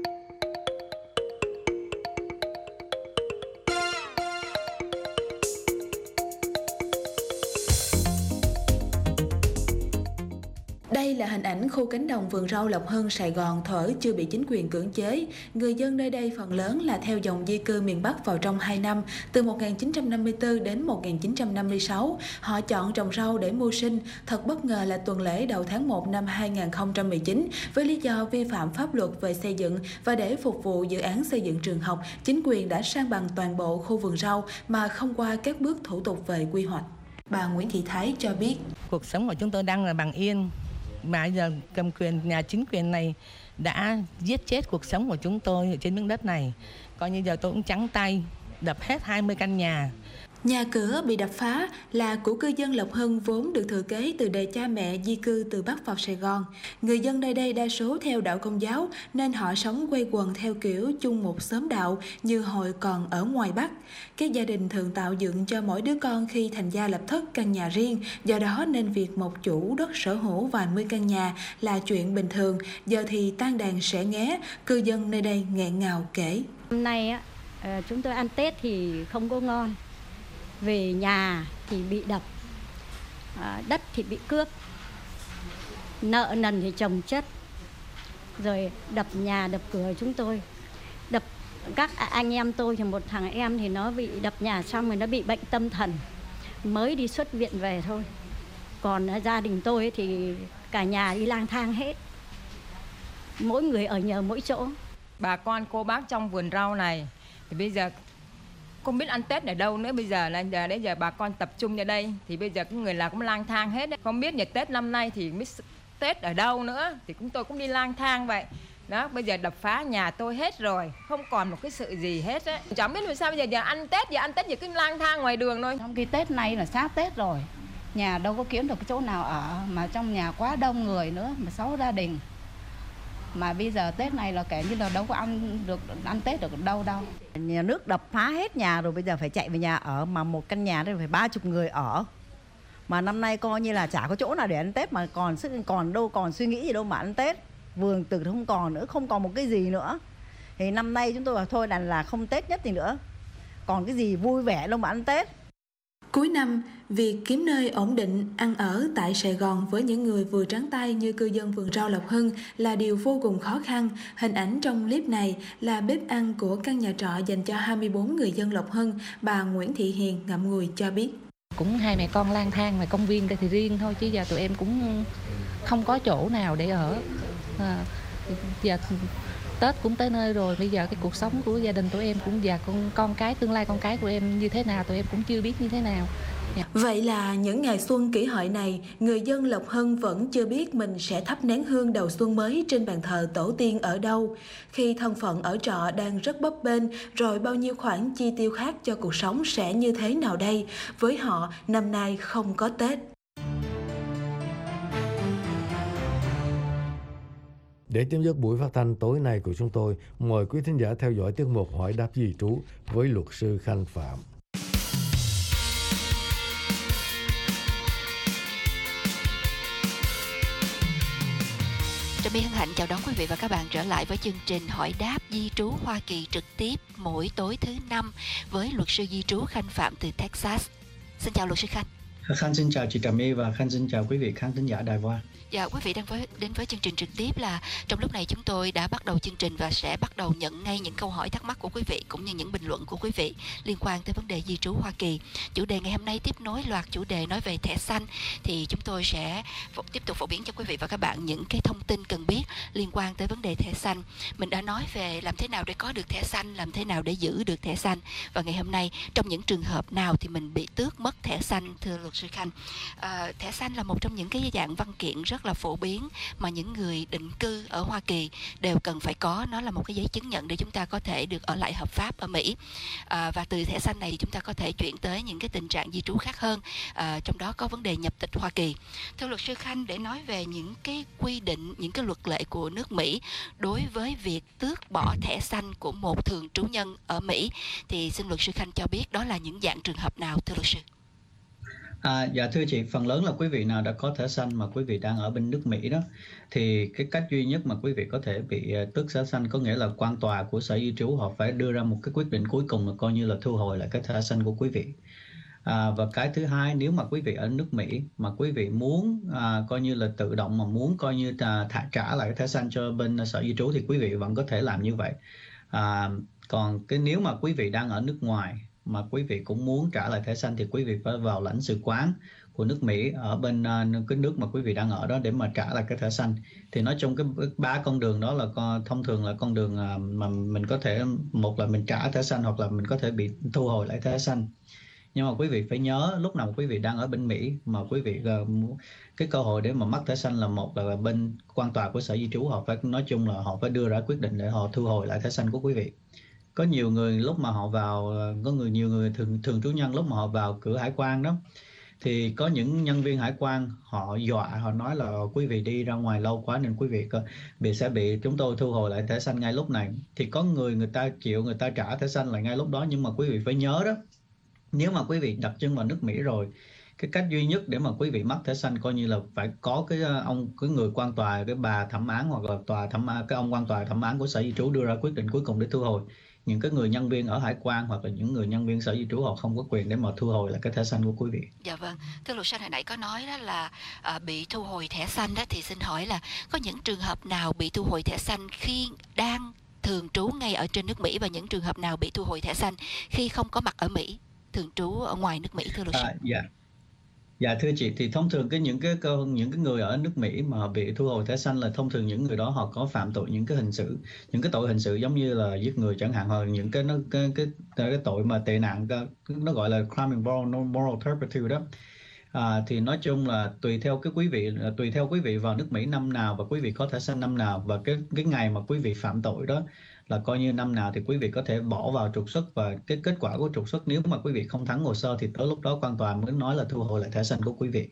Đây là hình ảnh khu cánh đồng vườn rau Lộc Hưng, Sài Gòn thuở chưa bị chính quyền cưỡng chế. Người dân nơi đây phần lớn là theo dòng di cư miền Bắc vào trong hai năm, từ một nghìn chín trăm năm mươi tư đến một nghìn chín trăm năm mươi sáu. Họ chọn trồng rau để mưu sinh. Thật bất ngờ là tuần lễ đầu tháng một năm hai nghìn không trăm mười chín, với lý do vi phạm pháp luật về xây dựng và để phục vụ dự án xây dựng trường học, chính quyền đã san bằng toàn bộ khu vườn rau mà không qua các bước thủ tục về quy hoạch. Bà Nguyễn Thị Thái cho biết. Cuộc sống của chúng tôi đang là bằng yên. mà giờ cầm quyền, nhà chính quyền này đã giết chết cuộc sống của chúng tôi ở trên miếng đất này. Coi như giờ tôi cũng trắng tay đập hết hai mươi căn nhà. Nhà cửa bị đập phá là của cư dân Lộc Hưng vốn được thừa kế từ đời cha mẹ di cư từ Bắc vào Sài Gòn. Người dân nơi đây đa số theo đạo Công giáo nên họ sống quây quần theo kiểu chung một xóm đạo như hồi còn ở ngoài Bắc. Các gia đình thường tạo dựng cho mỗi đứa con khi thành gia lập thất căn nhà riêng, do đó nên việc một chủ đất sở hữu vài mươi căn nhà là chuyện bình thường. Giờ thì tan đàn sẽ nghé, cư dân nơi đây nghẹn ngào kể. Hôm nay á, chúng tôi ăn Tết thì không có ngon. Về nhà thì bị đập, à, đất thì bị cướp, nợ nần thì chồng chất, rồi đập nhà đập cửa chúng tôi. Đập các anh em tôi thì một thằng em thì nó bị đập nhà xong rồi nó bị bệnh tâm thần, mới đi xuất viện về thôi. Còn gia đình tôi thì cả nhà đi lang thang hết, mỗi người ở nhờ mỗi chỗ. Bà con cô bác trong vườn rau này thì bây giờ không biết ăn Tết ở đâu nữa. Bây giờ là giờ đến giờ bà con tập trung ở đây thì bây giờ cũng người nào cũng lang thang hết đấy. Không biết nhật Tết năm nay thì biết Tết ở đâu nữa, thì chúng tôi cũng đi lang thang vậy đó. Bây giờ đập phá nhà tôi hết rồi, không còn một cái sự gì hết á. Chẳng biết vì sao bây giờ giờ ăn Tết, giờ ăn Tết giờ cứ lang thang ngoài đường thôi. Trong khi Tết này là sát Tết rồi, nhà đâu có kiếm được cái chỗ nào ở, mà trong nhà quá đông người nữa, mà sáu gia đình. Mà bây giờ Tết này là kể như là đâu có ăn được ăn Tết được đâu đâu. Nhà nước đập phá hết nhà rồi, bây giờ phải chạy về nhà ở, mà một căn nhà đây phải ba chục người ở. Mà năm nay coi như là chả có chỗ nào để ăn Tết, mà còn sức còn đâu còn suy nghĩ gì đâu mà ăn Tết. Vườn từ không còn nữa, không còn một cái gì nữa. Thì năm nay chúng tôi bảo thôi đành là không Tết nhất gì nữa. Còn cái gì vui vẻ đâu mà ăn Tết. Cuối năm, việc kiếm nơi ổn định, ăn ở tại Sài Gòn với những người vừa trắng tay như cư dân vườn rau Lộc Hưng là điều vô cùng khó khăn. Hình ảnh trong clip này là bếp ăn của căn nhà trọ dành cho hai mươi bốn người dân Lộc Hưng, bà Nguyễn Thị Hiền ngậm ngùi cho biết. Cũng hai mẹ con lang thang ngoài công viên đây thì riêng thôi, chứ giờ tụi em cũng không có chỗ nào để ở. À, giờ Tết cũng tới nơi rồi, bây giờ cái cuộc sống của gia đình tụi em cũng và con con cái tương lai con cái của em như thế nào tụi em cũng chưa biết như thế nào. Vậy là những ngày xuân kỷ hợi này, người dân Lộc Hưng vẫn chưa biết mình sẽ thắp nén hương đầu xuân mới trên bàn thờ tổ tiên ở đâu. Khi thân phận ở trọ đang rất bấp bênh, rồi bao nhiêu khoản chi tiêu khác cho cuộc sống sẽ như thế nào đây? Với họ, năm nay không có Tết. Để chấm dứt buổi phát thanh tối nay của chúng tôi, mời quý thính giả theo dõi tiết mục Hỏi đáp di trú với luật sư Khanh Phạm. Trà My hân hạnh chào đón quý vị và các bạn trở lại với chương trình Hỏi đáp di trú Hoa Kỳ trực tiếp mỗi tối thứ năm với luật sư di trú Khanh Phạm từ Texas. Xin chào luật sư Khanh. Khanh xin chào chị Trà My và Khanh xin chào quý vị khán thính giả Đài Voa. Dạ, quý vị đang với, đến với chương trình trực tiếp là trong lúc này chúng tôi đã bắt đầu chương trình và sẽ bắt đầu nhận ngay những câu hỏi thắc mắc của quý vị cũng như những bình luận của quý vị liên quan tới vấn đề di trú Hoa Kỳ. Chủ đề ngày hôm nay tiếp nối loạt chủ đề nói về thẻ xanh, thì chúng tôi sẽ tiếp tục phổ biến cho quý vị và các bạn những cái thông tin cần biết liên quan tới vấn đề thẻ xanh. Mình đã nói về làm thế nào để có được thẻ xanh, làm thế nào để giữ được thẻ xanh, và ngày hôm nay trong những trường hợp nào thì mình bị tước mất thẻ xanh, thưa luật sư Khanh. À, thẻ xanh là một trong những cái dạng văn kiện rất là phổ biến mà những người định cư ở Hoa Kỳ đều cần phải có. Nó là một cái giấy chứng nhận để chúng ta có thể được ở lại hợp pháp ở Mỹ. À, và từ thẻ xanh này thì chúng ta có thể chuyển tới những cái tình trạng di trú khác hơn, à, trong đó có vấn đề nhập tịch Hoa Kỳ. Thưa luật sư Khanh, để nói về những cái quy định, những cái luật lệ của nước Mỹ đối với việc tước bỏ thẻ xanh của một thường trú nhân ở Mỹ, thì xin luật sư Khanh cho biết đó là những dạng trường hợp nào, thưa luật sư? À, dạ thưa chị, phần lớn là quý vị nào đã có thẻ xanh mà quý vị đang ở bên nước Mỹ đó, thì cái cách duy nhất mà quý vị có thể bị tước thẻ xanh có nghĩa là quan tòa của sở di trú họ phải đưa ra một cái quyết định cuối cùng là coi như là thu hồi lại cái thẻ xanh của quý vị. À, và cái thứ hai, nếu mà quý vị ở nước Mỹ mà quý vị muốn à, coi như là tự động mà muốn coi như là thả trả lại cái thẻ xanh cho bên sở di trú thì quý vị vẫn có thể làm như vậy. À, còn cái nếu mà quý vị đang ở nước ngoài mà quý vị cũng muốn trả lại thẻ xanh thì quý vị phải vào lãnh sự quán của nước Mỹ ở bên uh, cái nước mà quý vị đang ở đó để mà trả lại cái thẻ xanh. Thì nói chung cái ba con đường đó là con, thông thường là con đường uh, mà mình có thể, một là mình trả thẻ xanh hoặc là mình có thể bị thu hồi lại thẻ xanh. Nhưng mà quý vị phải nhớ lúc nào quý vị đang ở bên Mỹ mà quý vị uh, cái cơ hội để mà mất thẻ xanh là một là bên quan tòa của Sở Di trú họ phải nói chung là họ phải đưa ra quyết định để họ thu hồi lại thẻ xanh của quý vị. Có nhiều người lúc mà họ vào, có người nhiều người thường thường trú nhân lúc mà họ vào cửa hải quan đó, thì có những nhân viên hải quan họ dọa, họ nói là quý vị đi ra ngoài lâu quá nên quý vị bị sẽ bị chúng tôi thu hồi lại thẻ xanh ngay lúc này. Thì có người người ta chịu, người ta trả thẻ xanh lại ngay lúc đó. Nhưng mà quý vị phải nhớ đó, nếu mà quý vị đặt chân vào nước Mỹ rồi, cái cách duy nhất để mà quý vị mất thẻ xanh coi như là phải có cái ông cái người quan tòa, cái bà thẩm án hoặc là tòa thẩm án, cái ông quan tòa thẩm án của Sở Di trú đưa ra quyết định cuối cùng để thu hồi. Những cái người nhân viên ở hải quan hoặc là những người nhân viên Sở Di trú họ không có quyền để mà thu hồi lại cái thẻ xanh của quý vị. Dạ vâng, thưa luật sư hồi nãy có nói đó là à, bị thu hồi thẻ xanh đó, thì xin hỏi là có những trường hợp nào bị thu hồi thẻ xanh khi đang thường trú ngay ở trên nước Mỹ, và những trường hợp nào bị thu hồi thẻ xanh khi không có mặt ở Mỹ, thường trú ở ngoài nước Mỹ, thưa luật sư? À, dạ. Dạ thưa chị, thì thông thường cái những cái những cái người ở nước Mỹ mà bị thu hồi thẻ xanh là thông thường những người đó họ có phạm tội những cái hình sự, những cái tội hình sự giống như là giết người chẳng hạn, hoặc những cái nó cái cái cái, cái tội mà tệ nạn, nó gọi là crime involving moral turpitude đó. À, thì nói chung là tùy theo cái quý vị tùy theo quý vị vào nước Mỹ năm nào và quý vị có thẻ xanh năm nào, và cái cái ngày mà quý vị phạm tội đó là coi như năm nào thì quý vị có thể bỏ vào trục xuất, và cái kết quả của trục xuất nếu mà quý vị không thắng hồ sơ thì tới lúc đó quan tòa mới nói là thu hồi lại thẻ xanh của quý vị.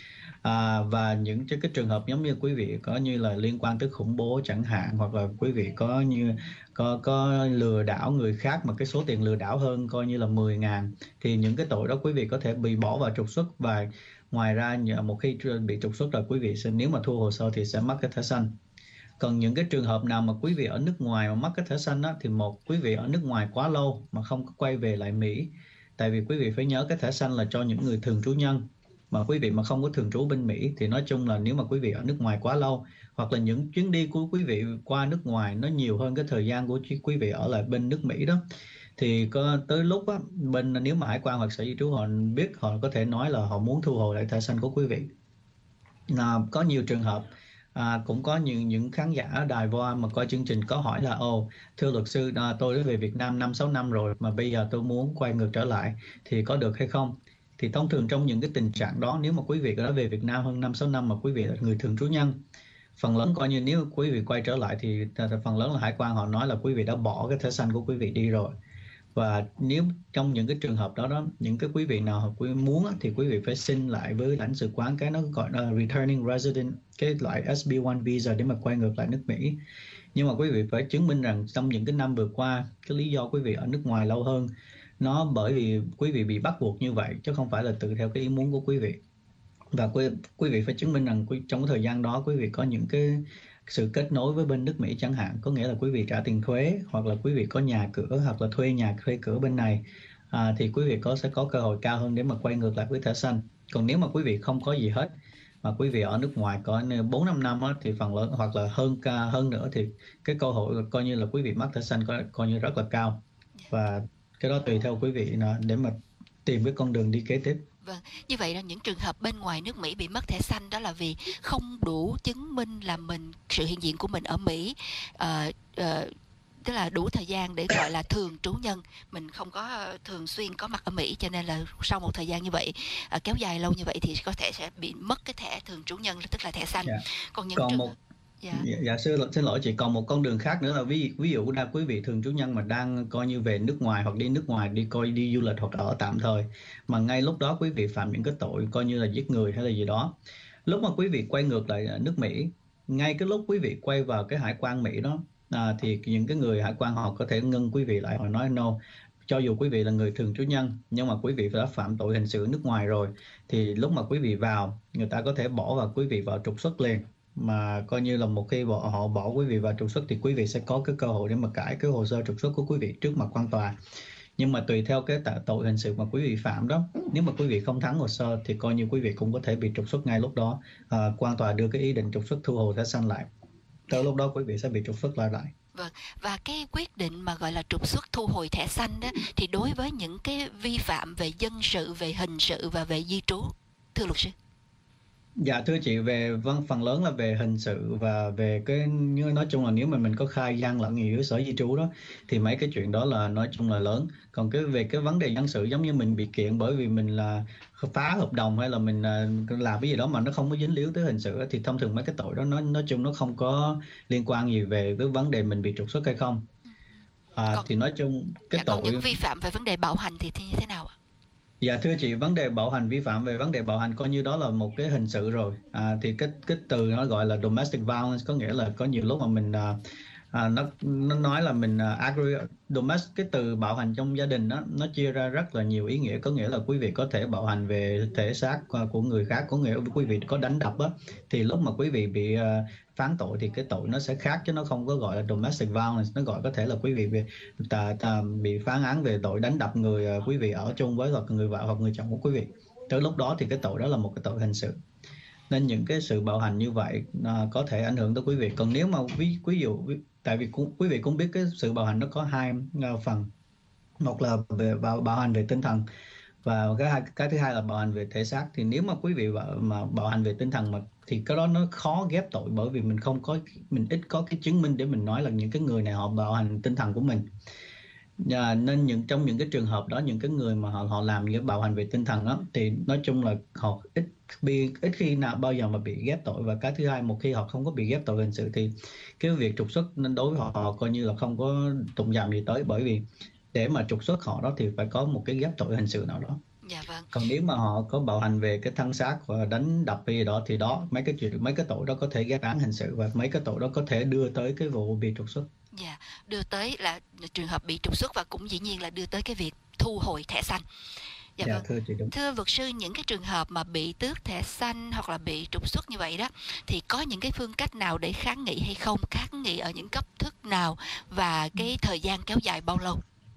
À, và những cái, cái trường hợp giống như quý vị có như là liên quan tới khủng bố chẳng hạn, hoặc là quý vị có như có có lừa đảo người khác mà cái số tiền lừa đảo hơn coi như là mười ngàn, thì những cái tội đó quý vị có thể bị bỏ vào trục xuất. Và ngoài ra một khi bị trục xuất rồi quý vị sẽ, nếu mà thu hồ sơ thì sẽ mất cái thẻ xanh. Còn những cái trường hợp nào mà quý vị ở nước ngoài mà mất cái thẻ xanh đó, thì một, quý vị ở nước ngoài quá lâu mà không có quay về lại Mỹ. Tại vì quý vị phải nhớ cái thẻ xanh là cho những người thường trú nhân, mà quý vị mà không có thường trú bên Mỹ thì nói chung là nếu mà quý vị ở nước ngoài quá lâu, hoặc là những chuyến đi của quý vị qua nước ngoài nó nhiều hơn cái thời gian của quý vị ở lại bên nước Mỹ đó, thì có tới lúc á, bên nếu mà hải quan hoặc Sở Di trú họ biết, họ có thể nói là họ muốn thu hồi lại thẻ xanh của quý vị. À, có nhiều trường hợp. À, cũng có những những khán giả đài voa mà coi chương trình có hỏi là ồ thưa luật sư, à, tôi đã về Việt Nam năm sáu năm rồi mà bây giờ tôi muốn quay ngược trở lại thì có được hay không? Thì thông thường trong những cái tình trạng đó, nếu mà quý vị đã về Việt Nam hơn năm sáu năm mà quý vị là người thường trú nhân, phần lớn coi như nếu quý vị quay trở lại thì phần lớn là hải quan họ nói là quý vị đã bỏ cái thẻ xanh của quý vị đi rồi. Và nếu trong những cái trường hợp đó đó, những cái quý vị nào quý muốn thì quý vị phải xin lại với lãnh sự quán cái nó gọi là returning resident, cái loại S B một visa để mà quay ngược lại nước Mỹ. Nhưng mà quý vị phải chứng minh rằng trong những cái năm vừa qua, cái lý do quý vị ở nước ngoài lâu hơn nó bởi vì quý vị bị bắt buộc như vậy, chứ không phải là tự theo cái ý muốn của quý vị. Và quý, quý vị phải chứng minh rằng quý, trong cái thời gian đó quý vị có những cái sự kết nối với bên nước Mỹ chẳng hạn, có nghĩa là quý vị trả tiền thuế, hoặc là quý vị có nhà cửa, hoặc là thuê nhà thuê cửa bên này, à, thì quý vị có sẽ có cơ hội cao hơn để mà quay ngược lại với thẻ xanh. Còn nếu mà quý vị không có gì hết mà quý vị ở nước ngoài có bốn năm năm á, thì phần lớn hoặc là hơn hơn nữa thì cái cơ hội coi như là quý vị mất thẻ xanh coi, coi như rất là cao. Và cái đó tùy theo quý vị để mà tìm cái con đường đi kế tiếp. Vâng, như vậy là những trường hợp bên ngoài nước Mỹ bị mất thẻ xanh đó là vì không đủ chứng minh là mình sự hiện diện của mình ở Mỹ, uh, uh, tức là đủ thời gian để gọi là thường trú nhân, mình không có thường xuyên có mặt ở Mỹ, cho nên là sau một thời gian như vậy uh, kéo dài lâu như vậy thì có thể sẽ bị mất cái thẻ thường trú nhân, tức là thẻ xanh. Yeah. Còn những Còn trường một... Dạ, dạ, dạ xin, xin lỗi chị, còn một con đường khác nữa là ví, ví dụ là quý vị thường trú nhân mà đang coi như về nước ngoài hoặc đi nước ngoài đi coi đi du lịch hoặc ở tạm thời, mà ngay lúc đó quý vị phạm những cái tội coi như là giết người hay là gì đó, lúc mà quý vị quay ngược lại nước Mỹ, ngay cái lúc quý vị quay vào cái hải quan Mỹ đó, à, thì những cái người hải quan họ có thể ngưng quý vị lại, họ nói no, cho dù quý vị là người thường trú nhân nhưng mà quý vị đã phạm tội hình sự nước ngoài rồi, thì lúc mà quý vị vào, người ta có thể bỏ vào quý vị vào trục xuất liền. Mà coi như là một khi bỏ, họ bỏ quý vị vào trục xuất thì quý vị sẽ có cái cơ hội để mà cải cái hồ sơ trục xuất của quý vị trước mặt quan tòa. Nhưng mà tùy theo cái tội hình sự mà quý vị phạm đó, nếu mà quý vị không thắng hồ sơ thì coi như quý vị cũng có thể bị trục xuất ngay lúc đó. À, quan tòa đưa cái ý định trục xuất thu hồi thẻ xanh lại, tới lúc đó quý vị sẽ bị trục xuất lại lại. Vâng, và cái quyết định mà gọi là trục xuất thu hồi thẻ xanh đó thì đối với những cái vi phạm về dân sự, về hình sự và về di trú, thưa luật sư? Dạ thưa chị, về vâng phần lớn là về hình sự và về cái như nói chung là nếu mà mình có khai gian lận gì với sở di trú đó thì mấy cái chuyện đó là nói chung là lớn. Còn cái về cái vấn đề dân sự giống như mình bị kiện bởi vì mình là phá hợp đồng hay là mình à, làm cái gì đó mà nó không có dính líu tới hình sự á, thì thông thường mấy cái tội đó nó nói chung nó không có liên quan gì về cái vấn đề mình bị trục xuất hay không. À, thì nói chung cái Dạ, còn tội những vi phạm về vấn đề bạo hành thì, thì như thế nào ạ? Dạ thưa chị, vấn đề bạo hành, vi phạm về vấn đề bạo hành coi như đó là một cái hình sự rồi. À, thì cái cái từ nó gọi là domestic violence, có nghĩa là có nhiều lúc mà mình à, à, nó nó nói là mình à, agree domestic, cái từ bạo hành trong gia đình đó nó chia ra rất là nhiều ý nghĩa, có nghĩa là quý vị có thể bạo hành về thể xác của người khác, có nghĩa là quý vị có đánh đập á thì lúc mà quý vị bị à, phán tội thì cái tội nó sẽ khác chứ nó không có gọi là domestic violence, nó gọi có thể là quý vị bị ta, ta, bị phán án về tội đánh đập người à, quý vị ở chung với hoặc người vợ hoặc người chồng của quý vị. Tới lúc đó thì cái tội đó là một cái tội hình sự. Nên những cái sự bạo hành như vậy à, có thể ảnh hưởng tới quý vị. Còn nếu mà ví ví dụ ví, tại vì cũng, quý vị cũng biết cái sự bạo hành nó có hai uh, phần, một là về bạo, bạo hành về tinh thần và cái hai cái thứ hai là bạo hành về thể xác. Thì nếu mà quý vị bạo, mà bạo hành về tinh thần mà thì cái đó nó khó ghép tội, bởi vì mình không có mình ít có cái chứng minh để mình nói là những cái người này họ bạo hành tinh thần của mình. À, nên những trong những cái trường hợp đó, những cái người mà họ họ làm những bạo hành về tinh thần đó thì nói chung là họ ít bị ít khi nào bao giờ mà bị ghép tội. Và cái thứ hai, một khi họ không có bị ghép tội hình sự thì cái việc trục xuất nên đối với họ, họ coi như là không có đụng chạm gì tới, bởi vì để mà trục xuất họ đó thì phải có một cái ghép tội hình sự nào đó. Dạ vâng. Còn nếu mà họ có bạo hành về cái thân xác và đánh đập gì đó thì đó mấy cái chuyện mấy cái tội đó có thể ghép án hình sự và mấy cái tội đó có thể đưa tới cái vụ bị trục xuất. Dạ, đưa tới là trường hợp bị trục xuất và cũng dĩ nhiên là đưa tới cái việc thu hồi thẻ xanh. Dạ, Dạ vâng. thưa chị đúng. Thưa luật sư, những cái trường hợp mà bị tước thẻ xanh hoặc là bị trục xuất như vậy đó thì có những cái phương cách nào để kháng nghị hay không? Kháng nghị ở những cấp thức nào và cái thời gian kéo dài bao lâu?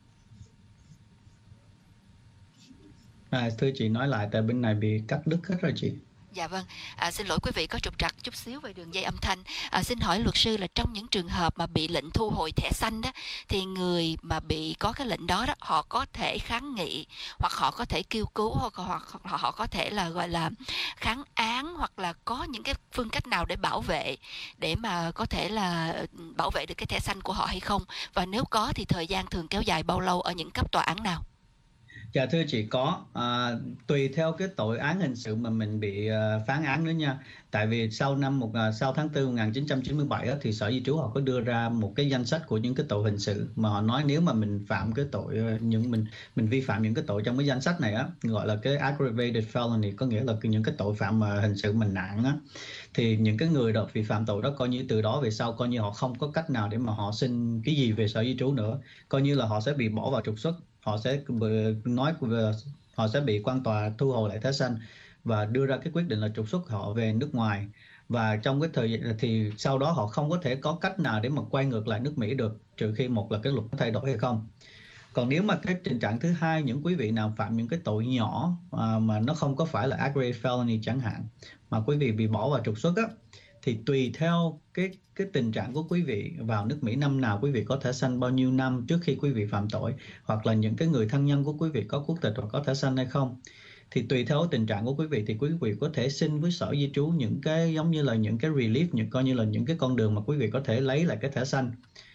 À, thưa chị nói lại, tại bên này bị cắt đứt hết rồi chị. Dạ vâng, à, xin lỗi quý vị có trục trặc chút xíu về đường dây âm thanh. À, xin hỏi luật sư là trong những trường hợp mà bị lệnh thu hồi thẻ xanh đó thì người mà bị có cái lệnh đó đó họ có thể kháng nghị hoặc họ có thể kêu cứu hoặc, hoặc, hoặc họ có thể là gọi là kháng án hoặc là có những cái phương cách nào để bảo vệ để mà có thể là bảo vệ được cái thẻ xanh của họ hay không? Và nếu có thì thời gian thường kéo dài bao lâu ở những cấp tòa án nào? Dạ thưa chị có, à, tùy theo cái tội án hình sự mà mình bị uh, phán án nữa nha. Tại vì sau năm một uh, sau tháng tư một nghìn chín trăm chín mươi bảy á, thì Sở Di trú họ có đưa ra một cái danh sách của những cái tội hình sự mà họ nói nếu mà mình phạm cái tội uh, những mình mình vi phạm những cái tội trong cái danh sách này á, gọi là cái aggravated felony, có nghĩa là những cái tội phạm mà hình sự mình nặng á, thì những cái người đó vì phạm tội đó coi như từ đó về sau coi như họ không có cách nào để mà họ xin cái gì về Sở Di trú nữa, coi như là họ sẽ bị bỏ vào trục xuất. Họ sẽ nói họ sẽ bị quan tòa thu hồi lại thẻ xanh và đưa ra cái quyết định là trục xuất họ về nước ngoài. Và trong cái thời gian thì sau đó họ không có thể có cách nào để mà quay ngược lại nước Mỹ được, trừ khi một là cái luật thay đổi hay không. Còn nếu mà cái tình trạng thứ hai, những quý vị nào phạm những cái tội nhỏ à, mà nó không có phải là aggravated felony chẳng hạn, mà quý vị bị bỏ vào trục xuất á, thì tùy theo cái cái tình trạng của quý vị vào nước Mỹ, năm nào quý vị có thẻ xanh, bao nhiêu năm trước khi quý vị phạm tội, hoặc là những cái người thân nhân của quý vị có quốc tịch hoặc có thẻ xanh hay không, thì tùy theo tình trạng của quý vị thì quý vị có thể xin với Sở Di trú những cái giống như là những cái relief, những coi như là những cái con đường mà quý vị có thể lấy lại cái thẻ xanh.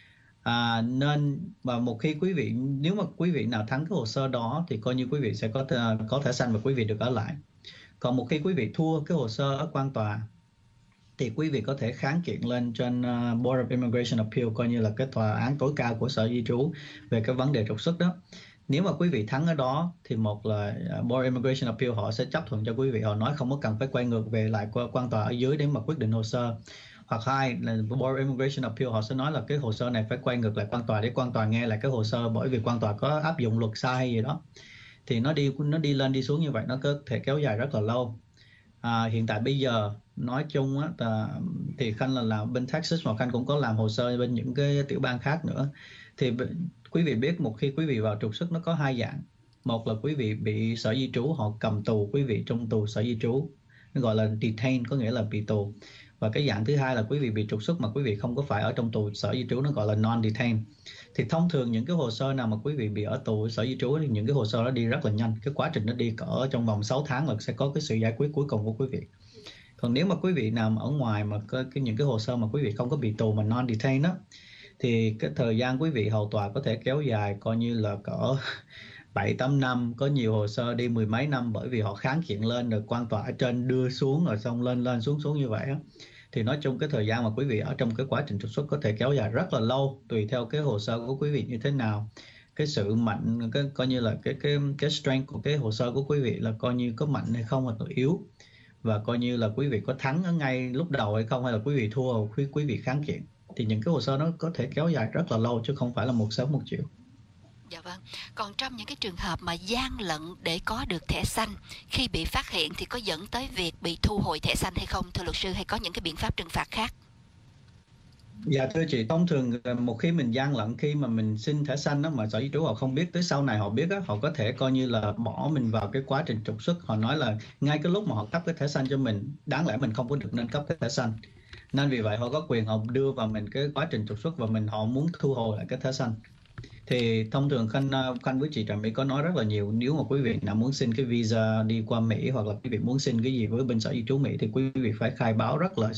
À, nên và một khi quý vị nếu mà quý vị nào thắng cái hồ sơ đó thì coi như quý vị sẽ có có thẻ xanh và quý vị được ở lại. Còn một khi quý vị thua cái hồ sơ ở quan tòa thì quý vị có thể kháng kiện lên trên uh, Board of Immigration Appeal, coi như là cái tòa án tối cao của Sở Di trú về cái vấn đề trục xuất đó. Nếu mà quý vị thắng ở đó thì một là uh, Board of Immigration Appeal họ sẽ chấp thuận cho quý vị, họ nói không có cần phải quay ngược về lại qua quan tòa ở dưới để mà quyết định hồ sơ. Hoặc hai là Board of Immigration Appeal họ sẽ nói là cái hồ sơ này phải quay ngược lại quan tòa để quan tòa nghe lại cái hồ sơ, bởi vì quan tòa có áp dụng luật sai hay gì đó. Thì nó đi nó đi lên đi xuống như vậy, nó có thể kéo dài rất là lâu. À, hiện tại bây giờ nói chung á, thì Khanh là làm bên Texas mà Khanh cũng có làm hồ sơ bên những cái tiểu bang khác nữa. Thì quý vị biết một khi quý vị vào trục xuất nó có hai dạng. Một là quý vị bị Sở Di trú họ cầm tù quý vị trong tù Sở Di trú, nó gọi là detain, có nghĩa là bị tù. Và cái dạng thứ hai là quý vị bị trục xuất mà quý vị không có phải ở trong tù Sở Di trú, nó gọi là non-detain. Thì thông thường những cái hồ sơ nào mà quý vị bị ở tù Sở Di trú thì những cái hồ sơ đó đi rất là nhanh. Cái quá trình nó đi cỡ trong vòng sáu tháng là sẽ có cái sự giải quyết cuối cùng của quý vị. Còn nếu mà quý vị nằm ở ngoài mà có cái những cái hồ sơ mà quý vị không có bị tù mà non-detained đó, thì cái thời gian quý vị hầu tòa có thể kéo dài coi như là cỡ bảy tám năm, có nhiều hồ sơ đi mười mấy năm bởi vì họ kháng kiện lên rồi quan tòa ở trên đưa xuống rồi xong lên lên xuống xuống như vậy á. Thì nói chung cái thời gian mà quý vị ở trong cái quá trình trục xuất có thể kéo dài rất là lâu, tùy theo cái hồ sơ của quý vị như thế nào, cái sự mạnh, cái coi như là cái cái cái strength của cái hồ sơ của quý vị là coi như có mạnh hay không hoặc là yếu, và coi như là quý vị có thắng ở ngay lúc đầu hay không, hay là quý vị thua quý quý vị kháng kiện. Thì những cái hồ sơ nó có thể kéo dài rất là lâu chứ không phải là một sớm một chiều. Dạ vâng. Còn trong những cái trường hợp mà gian lận để có được thẻ xanh, khi bị phát hiện thì có dẫn tới việc bị thu hồi thẻ xanh hay không, thưa luật sư, hay có những cái biện pháp trừng phạt khác? Dạ thưa chị, thông thường một khi mình gian lận khi mà mình xin thẻ xanh đó mà Sở Di trú họ không biết, tới sau này họ biết á, họ có thể coi như là bỏ mình vào cái quá trình trục xuất. Họ nói là ngay cái lúc mà họ cấp cái thẻ xanh cho mình, đáng lẽ mình không có được nên cấp cái thẻ xanh, nên vì vậy họ có quyền họ đưa vào mình cái quá trình trục xuất và mình họ muốn thu hồi lại cái thẻ xanh. Thì thông thường Khanh Khanh với chị Trà My có nói rất là nhiều, nếu mà quý vị nào muốn xin cái visa đi qua Mỹ hoặc là quý vị muốn xin cái gì với bên Sở Di trú Mỹ thì quý vị phải khai báo rất là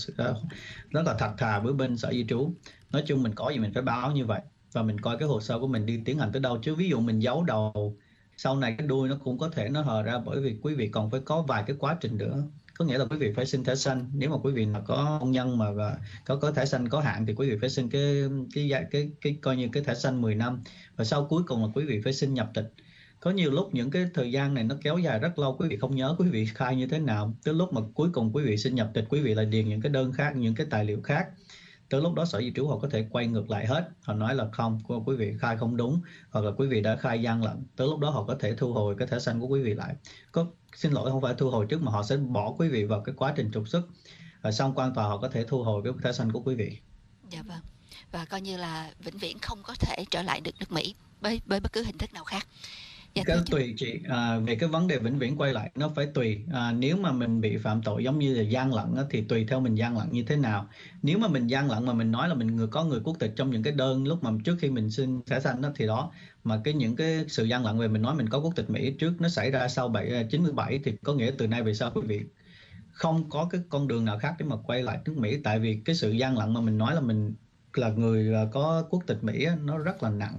rất là thật thà với bên Sở Di trú. Nói chung mình có gì mình phải báo như vậy và mình coi cái hồ sơ của mình đi tiến hành tới đâu, chứ ví dụ mình giấu đầu sau này cái đuôi nó cũng có thể nó hờ ra, bởi vì quý vị còn phải có vài cái quá trình nữa. Có nghĩa là quý vị phải xin thẻ xanh, nếu mà quý vị nào có hôn nhân mà có có thẻ xanh có hạn thì quý vị phải xin cái cái cái cái, cái coi như cái thẻ xanh mười năm, và sau cuối cùng là quý vị phải xin nhập tịch. Có nhiều lúc những cái thời gian này nó kéo dài rất lâu, quý vị không nhớ quý vị khai như thế nào, tới lúc mà cuối cùng quý vị xin nhập tịch quý vị lại điền những cái đơn khác, những cái tài liệu khác. Tới lúc đó Sở Di trú họ có thể quay ngược lại hết, họ nói là không, quý vị khai không đúng hoặc là quý vị đã khai gian lận. Tới lúc đó họ có thể thu hồi cái thẻ xanh của quý vị lại. Có xin lỗi không phải thu hồi trước mà họ sẽ bỏ quý vị vào cái quá trình trục xuất, rồi xong quan tòa họ có thể thu hồi cái thẻ xanh của quý vị. Dạ vâng. Và coi như là vĩnh viễn không có thể trở lại được nước Mỹ với với bất cứ hình thức nào khác. Dạ, cái tùy chị à, về cái vấn đề vĩnh viễn quay lại nó phải tùy. À, nếu mà mình bị phạm tội giống như là gian lận á, thì tùy theo mình gian lận như thế nào. Nếu mà mình gian lận mà mình nói là mình người có người quốc tịch trong những cái đơn lúc mà trước khi mình xin thẻ xanh đó, thì đó mà cái những cái sự gian lận về mình nói mình có quốc tịch Mỹ trước nó xảy ra sau bảy chín mươi bảy thì có nghĩa từ nay về sau quý vị không có cái con đường nào khác để mà quay lại nước Mỹ, tại vì cái sự gian lận mà mình nói là mình là người có quốc tịch Mỹ á, nó rất là nặng.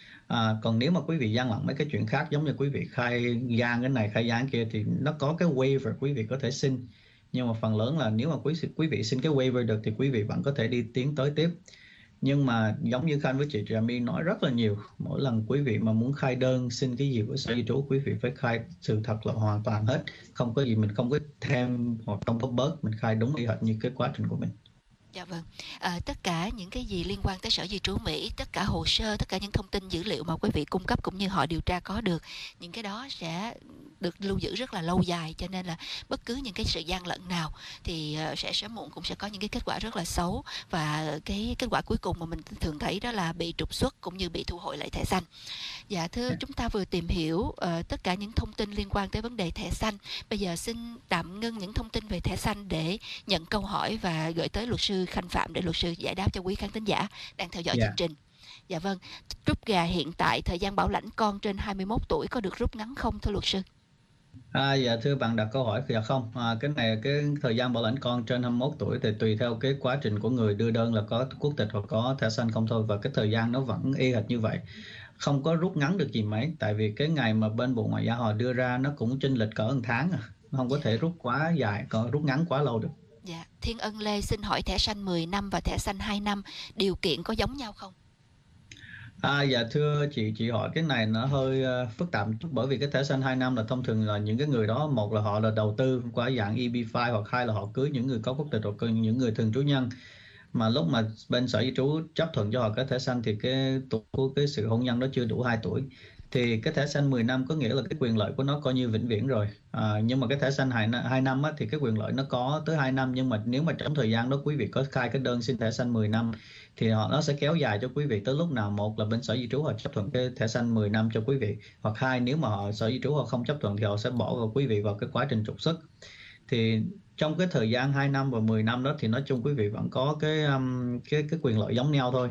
À, còn nếu mà quý vị gian lận mấy cái chuyện khác giống như quý vị khai gian cái này khai gian cái kia thì nó có cái waiver quý vị có thể xin, nhưng mà phần lớn là nếu mà quý quý vị xin cái waiver được thì quý vị vẫn có thể đi tiến tới tiếp. Nhưng mà giống như Khanh với chị Trà My nói rất là nhiều, mỗi lần quý vị mà muốn khai đơn xin cái gì với Sở Di trú quý vị phải khai sự thật là hoàn toàn hết, không có gì mình không có thêm hoặc không có bớt, mình khai đúng y hệt như cái quá trình của mình. Dạ vâng. À, tất cả những cái gì liên quan tới Sở Di trú Mỹ, tất cả hồ sơ, tất cả những thông tin dữ liệu mà quý vị cung cấp cũng như họ điều tra có được, những cái đó sẽ được lưu giữ rất là lâu dài, cho nên là bất cứ những cái sự gian lận nào thì sẽ sớm muộn cũng sẽ có những cái kết quả rất là xấu, và cái kết quả cuối cùng mà mình thường thấy đó là bị trục xuất cũng như bị thu hồi lại thẻ xanh. Dạ thưa, chúng ta vừa tìm hiểu uh, tất cả những thông tin liên quan tới vấn đề thẻ xanh. Bây giờ xin tạm ngưng những thông tin về thẻ xanh để nhận câu hỏi và gửi tới luật sư Khanh Phạm để luật sư giải đáp cho quý khán thính giả đang theo dõi Dạ. chương trình. Dạ vâng, rút gà hiện tại thời gian bảo lãnh con trên hai mươi mốt tuổi có được rút ngắn không thưa luật sư? À, dạ thưa bạn đặt câu hỏi, dạ không, à, cái này cái thời gian bảo lãnh con trên hai mươi mốt tuổi thì tùy theo cái quá trình của người đưa đơn là có quốc tịch hoặc có thẻ xanh không thôi, và cái thời gian nó vẫn y hệt như vậy, không có rút ngắn được gì mấy, tại vì cái ngày mà bên Bộ Ngoại giao họ đưa ra nó cũng chênh lệch cỡ một tháng à, không có yeah. thể rút quá dài, còn rút ngắn quá lâu được. Dạ, Thiên Ân Lê xin hỏi thẻ xanh mười năm và thẻ xanh hai năm điều kiện có giống nhau không? À, dạ thưa chị, chị hỏi cái này nó hơi uh, phức tạp, bởi vì cái thẻ xanh hai năm là thông thường là những cái người đó, một là họ là đầu tư qua dạng E B năm hoặc hai là họ cưới những người có quốc tịch hoặc những người thường trú nhân, mà lúc mà bên Sở Di trú chấp thuận cho họ cái thẻ xanh thì cái tuổi của cái sự hôn nhân đó chưa đủ hai tuổi, thì cái thẻ xanh mười năm có nghĩa là cái quyền lợi của nó coi như vĩnh viễn rồi. À, nhưng mà cái thẻ xanh hai năm á, thì cái quyền lợi nó có tới hai năm, nhưng mà nếu mà trong thời gian đó quý vị có khai cái đơn xin thẻ xanh mười năm thì họ nó sẽ kéo dài cho quý vị tới lúc nào, một là bên Sở Di trú họ chấp thuận cái thẻ xanh mười năm cho quý vị, hoặc hai nếu mà họ Sở Di trú họ không chấp thuận thì họ sẽ bỏ vào quý vị vào cái quá trình trục xuất. Thì trong cái thời gian hai năm và mười năm đó thì nói chung quý vị vẫn có cái um, cái cái quyền lợi giống nhau thôi.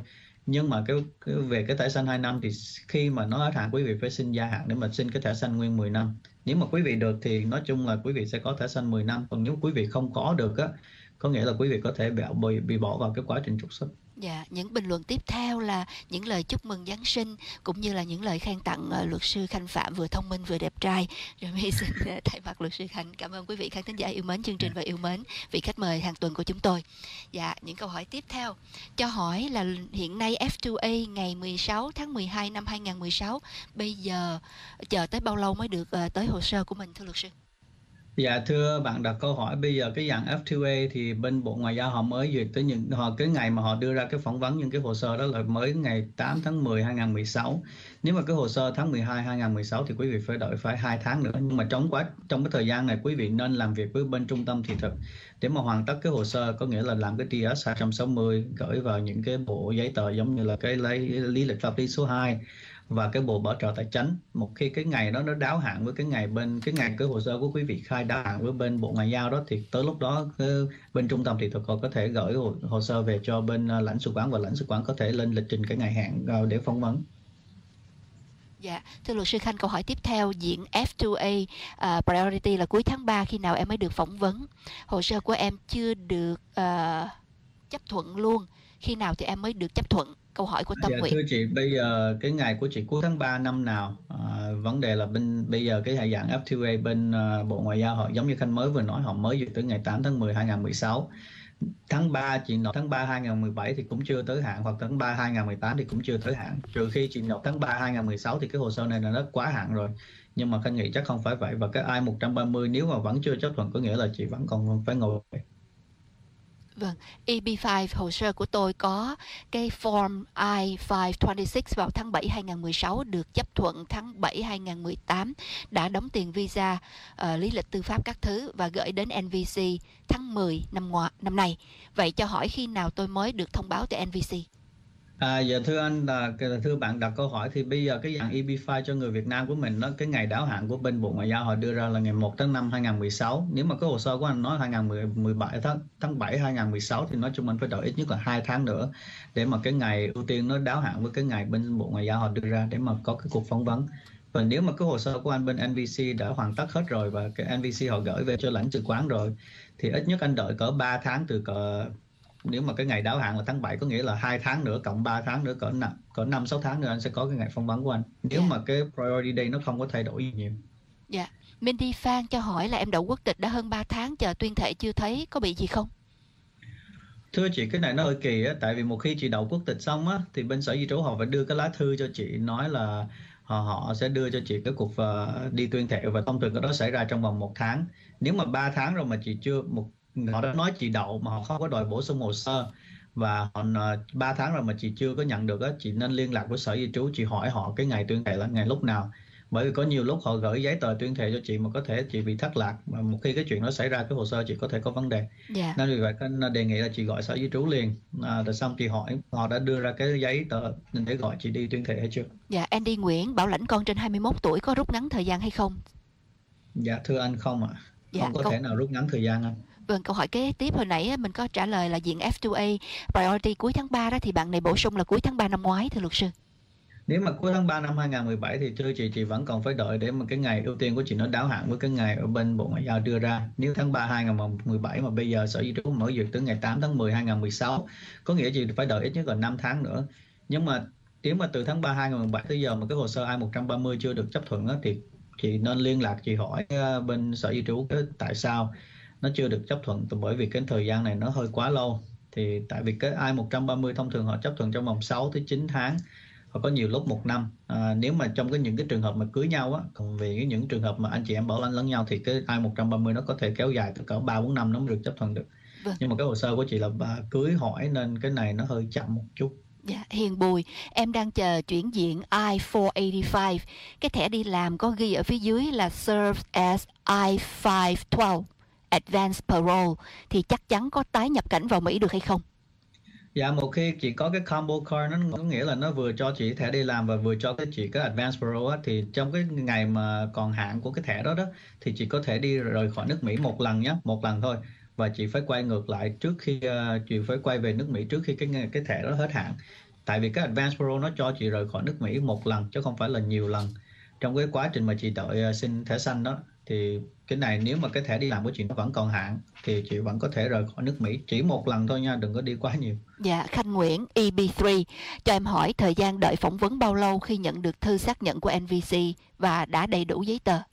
Nhưng mà cái, cái về cái thẻ xanh hai năm thì khi mà nó hết hạn, quý vị phải xin gia hạn để mà xin cái thẻ xanh nguyên mười năm. Nếu mà quý vị được thì nói chung là quý vị sẽ có thẻ xanh mười năm. Còn nếu quý vị không có được á, có nghĩa là quý vị có thể bị, bị, bị bỏ vào cái quá trình trục xuất. Dạ, những bình luận tiếp theo là những lời chúc mừng Giáng sinh cũng như là những lời khen tặng uh, luật sư Khanh Phạm vừa thông minh vừa đẹp trai. Rồi mình xin uh, thay mặt luật sư Khanh cảm ơn quý vị khán thính giả yêu mến chương trình và yêu mến vị khách mời hàng tuần của chúng tôi. Dạ, những câu hỏi tiếp theo cho hỏi là hiện nay F hai A ngày mười sáu tháng mười hai năm hai nghìn không trăm mười sáu, bây giờ chờ tới bao lâu mới được uh, tới hồ sơ của mình thưa luật sư? Dạ thưa bạn đặt câu hỏi, bây giờ cái dạng F hai A thì bên Bộ Ngoại giao họ mới duyệt tới những họ cái ngày mà họ đưa ra cái phỏng vấn những cái hồ sơ đó là mới ngày tám tháng mười hai nghìn không trăm mười sáu. Nếu mà cái hồ sơ tháng mười hai hai nghìn không trăm mười sáu thì quý vị phải đợi phải hai tháng nữa. Nhưng mà trong quá trong cái thời gian này quý vị nên làm việc với bên trung tâm thị thực để mà hoàn tất cái hồ sơ, có nghĩa là làm cái T S hai trăm sáu mươi, gửi vào những cái bộ giấy tờ giống như là cái lấy lý lịch pháp lý số hai và cái bộ bảo trợ tài chính. Một khi cái ngày đó nó đáo hạn với cái ngày bên cái ngày cái hồ sơ của quý vị khai đáo hạn với bên Bộ Ngoại giao đó, thì tới lúc đó cái, bên trung tâm thị thực họ có thể gửi hồ, hồ sơ về cho bên uh, lãnh sự quán và lãnh sự quán có thể lên lịch trình cái ngày hạn uh, để phỏng vấn. Dạ, thưa luật sư Khanh, câu hỏi tiếp theo diện F hai A uh, priority là cuối tháng ba, khi nào em mới được phỏng vấn? Hồ sơ của em chưa được uh, chấp thuận luôn, khi nào thì em mới được chấp thuận? Câu hỏi của Tâm Dạ, Nguyện. thưa chị, bây giờ cái ngày của chị cuối tháng ba năm nào? À, vấn đề là bên bây giờ cái hạ dạng F hai A bên uh, Bộ Ngoại giao họ giống như Khanh mới vừa nói, họ mới duyệt tới ngày tám tháng mười hai nghìn không trăm mười sáu. Tháng ba chị nộp tháng ba hai nghìn không trăm mười bảy thì cũng chưa tới hạn, hoặc tháng ba hai nghìn không trăm mười tám thì cũng chưa tới hạn. Trừ khi chị nộp tháng ba hai nghìn không trăm mười sáu thì cái hồ sơ này là nó quá hạn rồi. Nhưng mà Khanh nghĩ chắc không phải vậy, và cái I một trăm ba mươi nếu mà vẫn chưa chấp thuận có nghĩa là chị vẫn còn phải ngồi. Vâng, E B năm hồ sơ của tôi có cái form I năm hai sáu vào tháng bảy hai nghìn không trăm mười sáu, được chấp thuận tháng bảy hai nghìn không trăm mười tám, đã đóng tiền visa, uh, lý lịch tư pháp các thứ và gửi đến N V C tháng mười năm ngoái, năm nay. Vậy cho hỏi khi nào tôi mới được thông báo từ N V C? À, dạ thưa anh, là thưa bạn đặt câu hỏi thì bây giờ cái dạng E B năm cho người Việt Nam của mình đó, cái ngày đáo hạn của bên Bộ Ngoại giao họ đưa ra là ngày một tháng năm hai nghìn không trăm mười sáu. Nếu mà cái hồ sơ của anh nói hai nghìn không trăm mười bảy tháng tháng bảy hai nghìn không trăm mười sáu thì nói chung anh phải đợi ít nhất là hai tháng nữa để mà cái ngày ưu tiên nó đáo hạn với cái ngày bên Bộ Ngoại giao họ đưa ra để mà có cái cuộc phỏng vấn. Và nếu mà cái hồ sơ của anh bên N V C đã hoàn tất hết rồi và cái N V C họ gửi về cho lãnh sự quán rồi thì ít nhất anh đợi cỡ ba tháng từ cỡ, nếu mà cái ngày đáo hạn là tháng bảy có nghĩa là hai tháng nữa cộng ba tháng nữa cỡ năm cỡ năm sáu tháng nữa anh sẽ có cái ngày phỏng vấn của anh. Nếu yeah. mà cái priority day nó không có thay đổi gì nhiều. Dạ. Yeah. Mindy Phan cho hỏi là em đậu quốc tịch đã hơn ba tháng chờ tuyên thệ chưa thấy, có bị gì không? Thưa chị, cái này nó hơi kỳ á, tại vì một khi chị đậu quốc tịch xong á thì bên Sở Di trú họ phải đưa cái lá thư cho chị nói là họ họ sẽ đưa cho chị cái cuộc uh, đi tuyên thệ, và thông thường cái đó xảy ra trong vòng một tháng. Nếu mà ba tháng rồi mà chị chưa một họ đã nói chị đậu mà họ không có đòi bổ sung hồ sơ và họ ba tháng rồi mà chị chưa có nhận được á, chị nên liên lạc với Sở Di trú, chị hỏi họ cái ngày tuyên thệ là ngày lúc nào, bởi vì có nhiều lúc họ gửi giấy tờ tuyên thệ cho chị mà có thể chị bị thất lạc, mà một khi cái chuyện đó xảy ra cái hồ sơ chị có thể có vấn đề. Yeah. Nên vì vậy anh đề nghị là chị gọi Sở Di trú liền, à, rồi xong chị hỏi họ đã đưa ra cái giấy tờ để gọi chị đi tuyên thệ hay chưa. Dạ, Andy Nguyễn bảo lãnh con trên hai mươi mốt tuổi có rút ngắn thời gian hay không? Dạ thưa anh không ạ. À. Dạ, không có câu... thể nào rút ngắn thời gian anh. Vâng, câu hỏi kế tiếp hồi nãy mình có trả lời là diện F hai A priority cuối tháng ba đó, thì bạn này bổ sung là cuối tháng ba năm ngoái thưa luật sư. Nếu mà cuối tháng ba năm hai nghìn không trăm mười bảy thì thưa chị, chị vẫn còn phải đợi để mà cái ngày ưu tiên của chị nó đáo hạn với cái ngày ở bên Bộ Ngoại giao đưa ra. Nếu tháng ba hai nghìn không trăm mười bảy mà bây giờ Sở Di trú mở duyệt tới ngày tám tháng mười hai nghìn không trăm mười sáu, có nghĩa chị phải đợi ít nhất là năm tháng nữa. Nhưng mà nếu mà từ tháng ba hai nghìn không trăm mười bảy tới giờ mà cái hồ sơ I một trăm ba mươi chưa được chấp thuận á, thì chị nên liên lạc, chị hỏi bên Sở Di trú cái tại sao nó chưa được chấp thuận, bởi vì cái thời gian này nó hơi quá lâu. Thì tại vì cái I một trăm ba mươi thông thường họ chấp thuận trong vòng sáu tới chín tháng, họ có nhiều lúc một năm. À, nếu mà trong cái những cái trường hợp mà cưới nhau á, còn về cái những trường hợp mà anh chị em bảo lãnh lẫn nhau thì cái I một trăm ba mươi nó có thể kéo dài từ cỡ ba bốn năm nó mới được chấp thuận được. Vâng. Nhưng mà cái hồ sơ của chị là bà cưới hỏi nên cái này nó hơi chậm một chút. Dạ, Hiền Bùi, em đang chờ chuyển diện I bốn tám lăm. Cái thẻ đi làm có ghi ở phía dưới là serves as I năm một hai Advance Parole, thì chắc chắn có tái nhập cảnh vào Mỹ được hay không? Dạ, một khi chị có cái combo card, nó có nghĩa là nó vừa cho chị thẻ đi làm và vừa cho cái chị cái Advance Parole á, thì trong cái ngày mà còn hạn của cái thẻ đó đó thì chị có thể đi rời khỏi nước Mỹ một lần nhé, một lần thôi. Và chị phải quay ngược lại trước khi uh, chị phải quay về nước Mỹ trước khi cái cái thẻ đó hết hạn. Tại vì cái Advance Parole nó cho chị rời khỏi nước Mỹ một lần chứ không phải là nhiều lần. Trong cái quá trình mà chị đợi xin thẻ xanh đó, thì cái này nếu mà cái thẻ đi làm của chị nó vẫn còn hạn thì chị vẫn có thể rời khỏi nước Mỹ chỉ một lần thôi nha, đừng có đi quá nhiều. Dạ, Khanh Nguyễn E B ba, cho em hỏi thời gian đợi phỏng vấn bao lâu khi nhận được thư xác nhận của en vê xê và đã đầy đủ giấy tờ?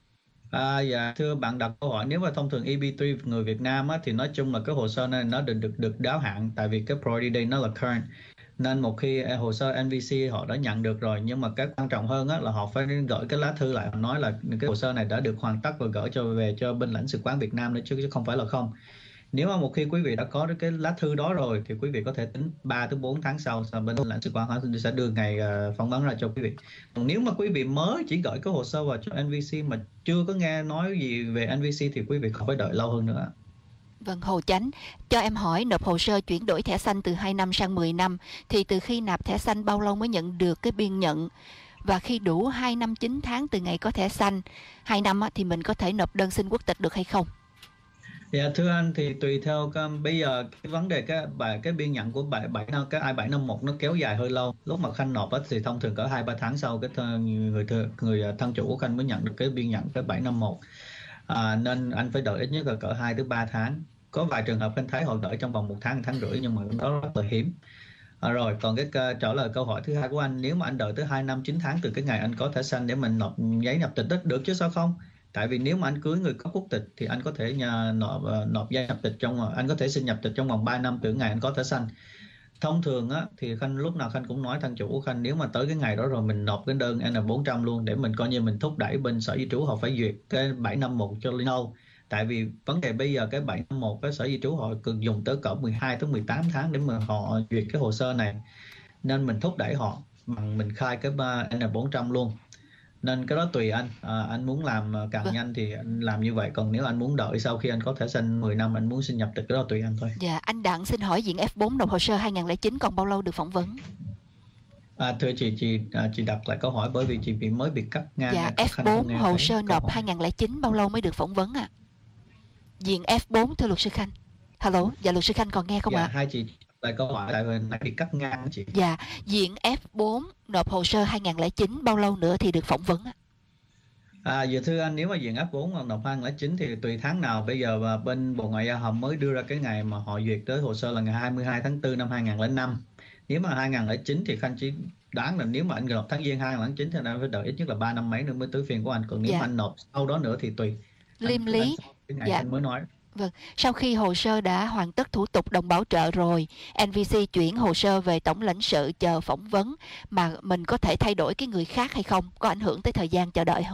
À, dạ, thưa bạn đặt câu hỏi, nếu mà thông thường E B ba người Việt Nam á, thì nói chung là cái hồ sơ này nó được được được đáo hạn, tại vì cái priority date nó là current. Nên một khi hồ sơ en vê xê họ đã nhận được rồi, nhưng mà cái quan trọng hơn á, là họ phải gửi cái lá thư lại, họ nói là cái hồ sơ này đã được hoàn tất và gửi cho về cho bên lãnh sự quán Việt Nam nữa, chứ chứ không phải là không. Nếu mà một khi quý vị đã có cái lá thư đó rồi thì quý vị có thể tính ba tới bốn tháng sau, sau bên lãnh sự quán họ sẽ đưa ngày uh, phỏng vấn ra cho quý vị. Còn nếu mà quý vị mới chỉ gửi cái hồ sơ vào cho en vê xê mà chưa có nghe nói gì về en vê xê thì quý vị không phải đợi lâu hơn nữa. Vâng, Hồ Chánh, cho em hỏi nộp hồ sơ chuyển đổi thẻ xanh từ hai năm sang mười năm thì từ khi nạp thẻ xanh bao lâu mới nhận được cái biên nhận? Và khi đủ hai năm chín tháng từ ngày có thẻ xanh, hai năm thì mình có thể nộp đơn xin quốc tịch được hay không? Dạ thưa anh, thì tùy theo cái, bây giờ cái vấn đề cái bài cái biên nhận của bảy bảy năm cái I bảy năm một nó kéo dài hơi lâu. Lúc mà Khanh nộp thì thông thường cỡ hai ba tháng sau cái thân, người người thân chủ của Khanh mới nhận được cái biên nhận cái bảy năm một. À, nên anh phải đợi ít nhất là cỡ hai tới ba tháng. Có vài trường hợp Khanh thấy họ đợi trong vòng một tháng, một tháng rưỡi, nhưng mà đó rất là hiếm. À, rồi còn cái uh, trả lời câu hỏi thứ hai của anh, nếu mà anh đợi tới hai năm chín tháng từ cái ngày anh có thẻ xanh để mình nộp giấy nhập tịch đó, được chứ sao không? Tại vì nếu mà anh cưới người có quốc tịch thì anh có thể nhà, nộp uh, nộp giấy nhập tịch trong anh có thể xin nhập tịch trong vòng ba năm từ ngày anh có thẻ xanh. Thông thường á thì Khanh lúc nào Khanh cũng nói thân chủ của Khanh, nếu mà tới cái ngày đó rồi mình nộp cái đơn N bốn trăm luôn, để mình coi như mình thúc đẩy bên sở di trú họ phải duyệt cái bảy năm một cho lâu. Tại vì vấn đề bây giờ cái bảy năm một cái sở di trú họ cần dùng tới cỡ mười hai tới mười tám tháng để mà họ duyệt cái hồ sơ này, nên mình thúc đẩy họ bằng mình khai cái N bốn trăm luôn. Nên cái đó tùy anh, à, anh muốn làm càng vâng. nhanh thì anh làm như vậy, còn nếu anh muốn đợi sau khi anh có thẻ xanh mười năm anh muốn xin nhập tịch, cái đó tùy anh thôi. Dạ, anh Đặng xin hỏi diện F bốn nộp hồ sơ hai không không chín còn bao lâu được phỏng vấn? À, thưa chị, chị à, chị đặt lại câu hỏi bởi vì chị bị mới bị cắt ngang. Dạ, F bốn hồ sơ nộp hai không không chín bao lâu mới được phỏng vấn ạ? À? Diện F bốn thưa luật sư Khanh. Hello, dạ luật sư Khanh còn nghe không ạ? Dạ, à? Hai chị lại câu hỏi tại vì nãy bị cắt ngang chị. Dạ, diện F bốn nộp hồ sơ hai không không chín bao lâu nữa thì được phỏng vấn ạ? À, giờ thưa anh, nếu mà diện F bốn mà nộp hai không không chín thì tùy tháng nào. Bây giờ mà bên Bộ Ngoại giao họ mới đưa ra cái ngày mà họ duyệt tới hồ sơ là ngày hai mươi hai tháng tư năm hai không không năm. Nếu mà hai không không chín thì Khanh chỉ đoán là nếu mà anh nộp tháng giêng hai không không chín thì anh phải đợi ít nhất là ba năm mấy nữa mới tới phiên của anh. Còn nếu dạ. mà anh nộp sau đó nữa thì tùy. Liêm lý. Cái ngày dạ. anh mới nói. Vâng, sau khi hồ sơ đã hoàn tất thủ tục đồng bảo trợ rồi, en vê xê chuyển hồ sơ về tổng lãnh sự chờ phỏng vấn, mà mình có thể thay đổi cái người khác hay không? Có ảnh hưởng tới thời gian chờ đợi không?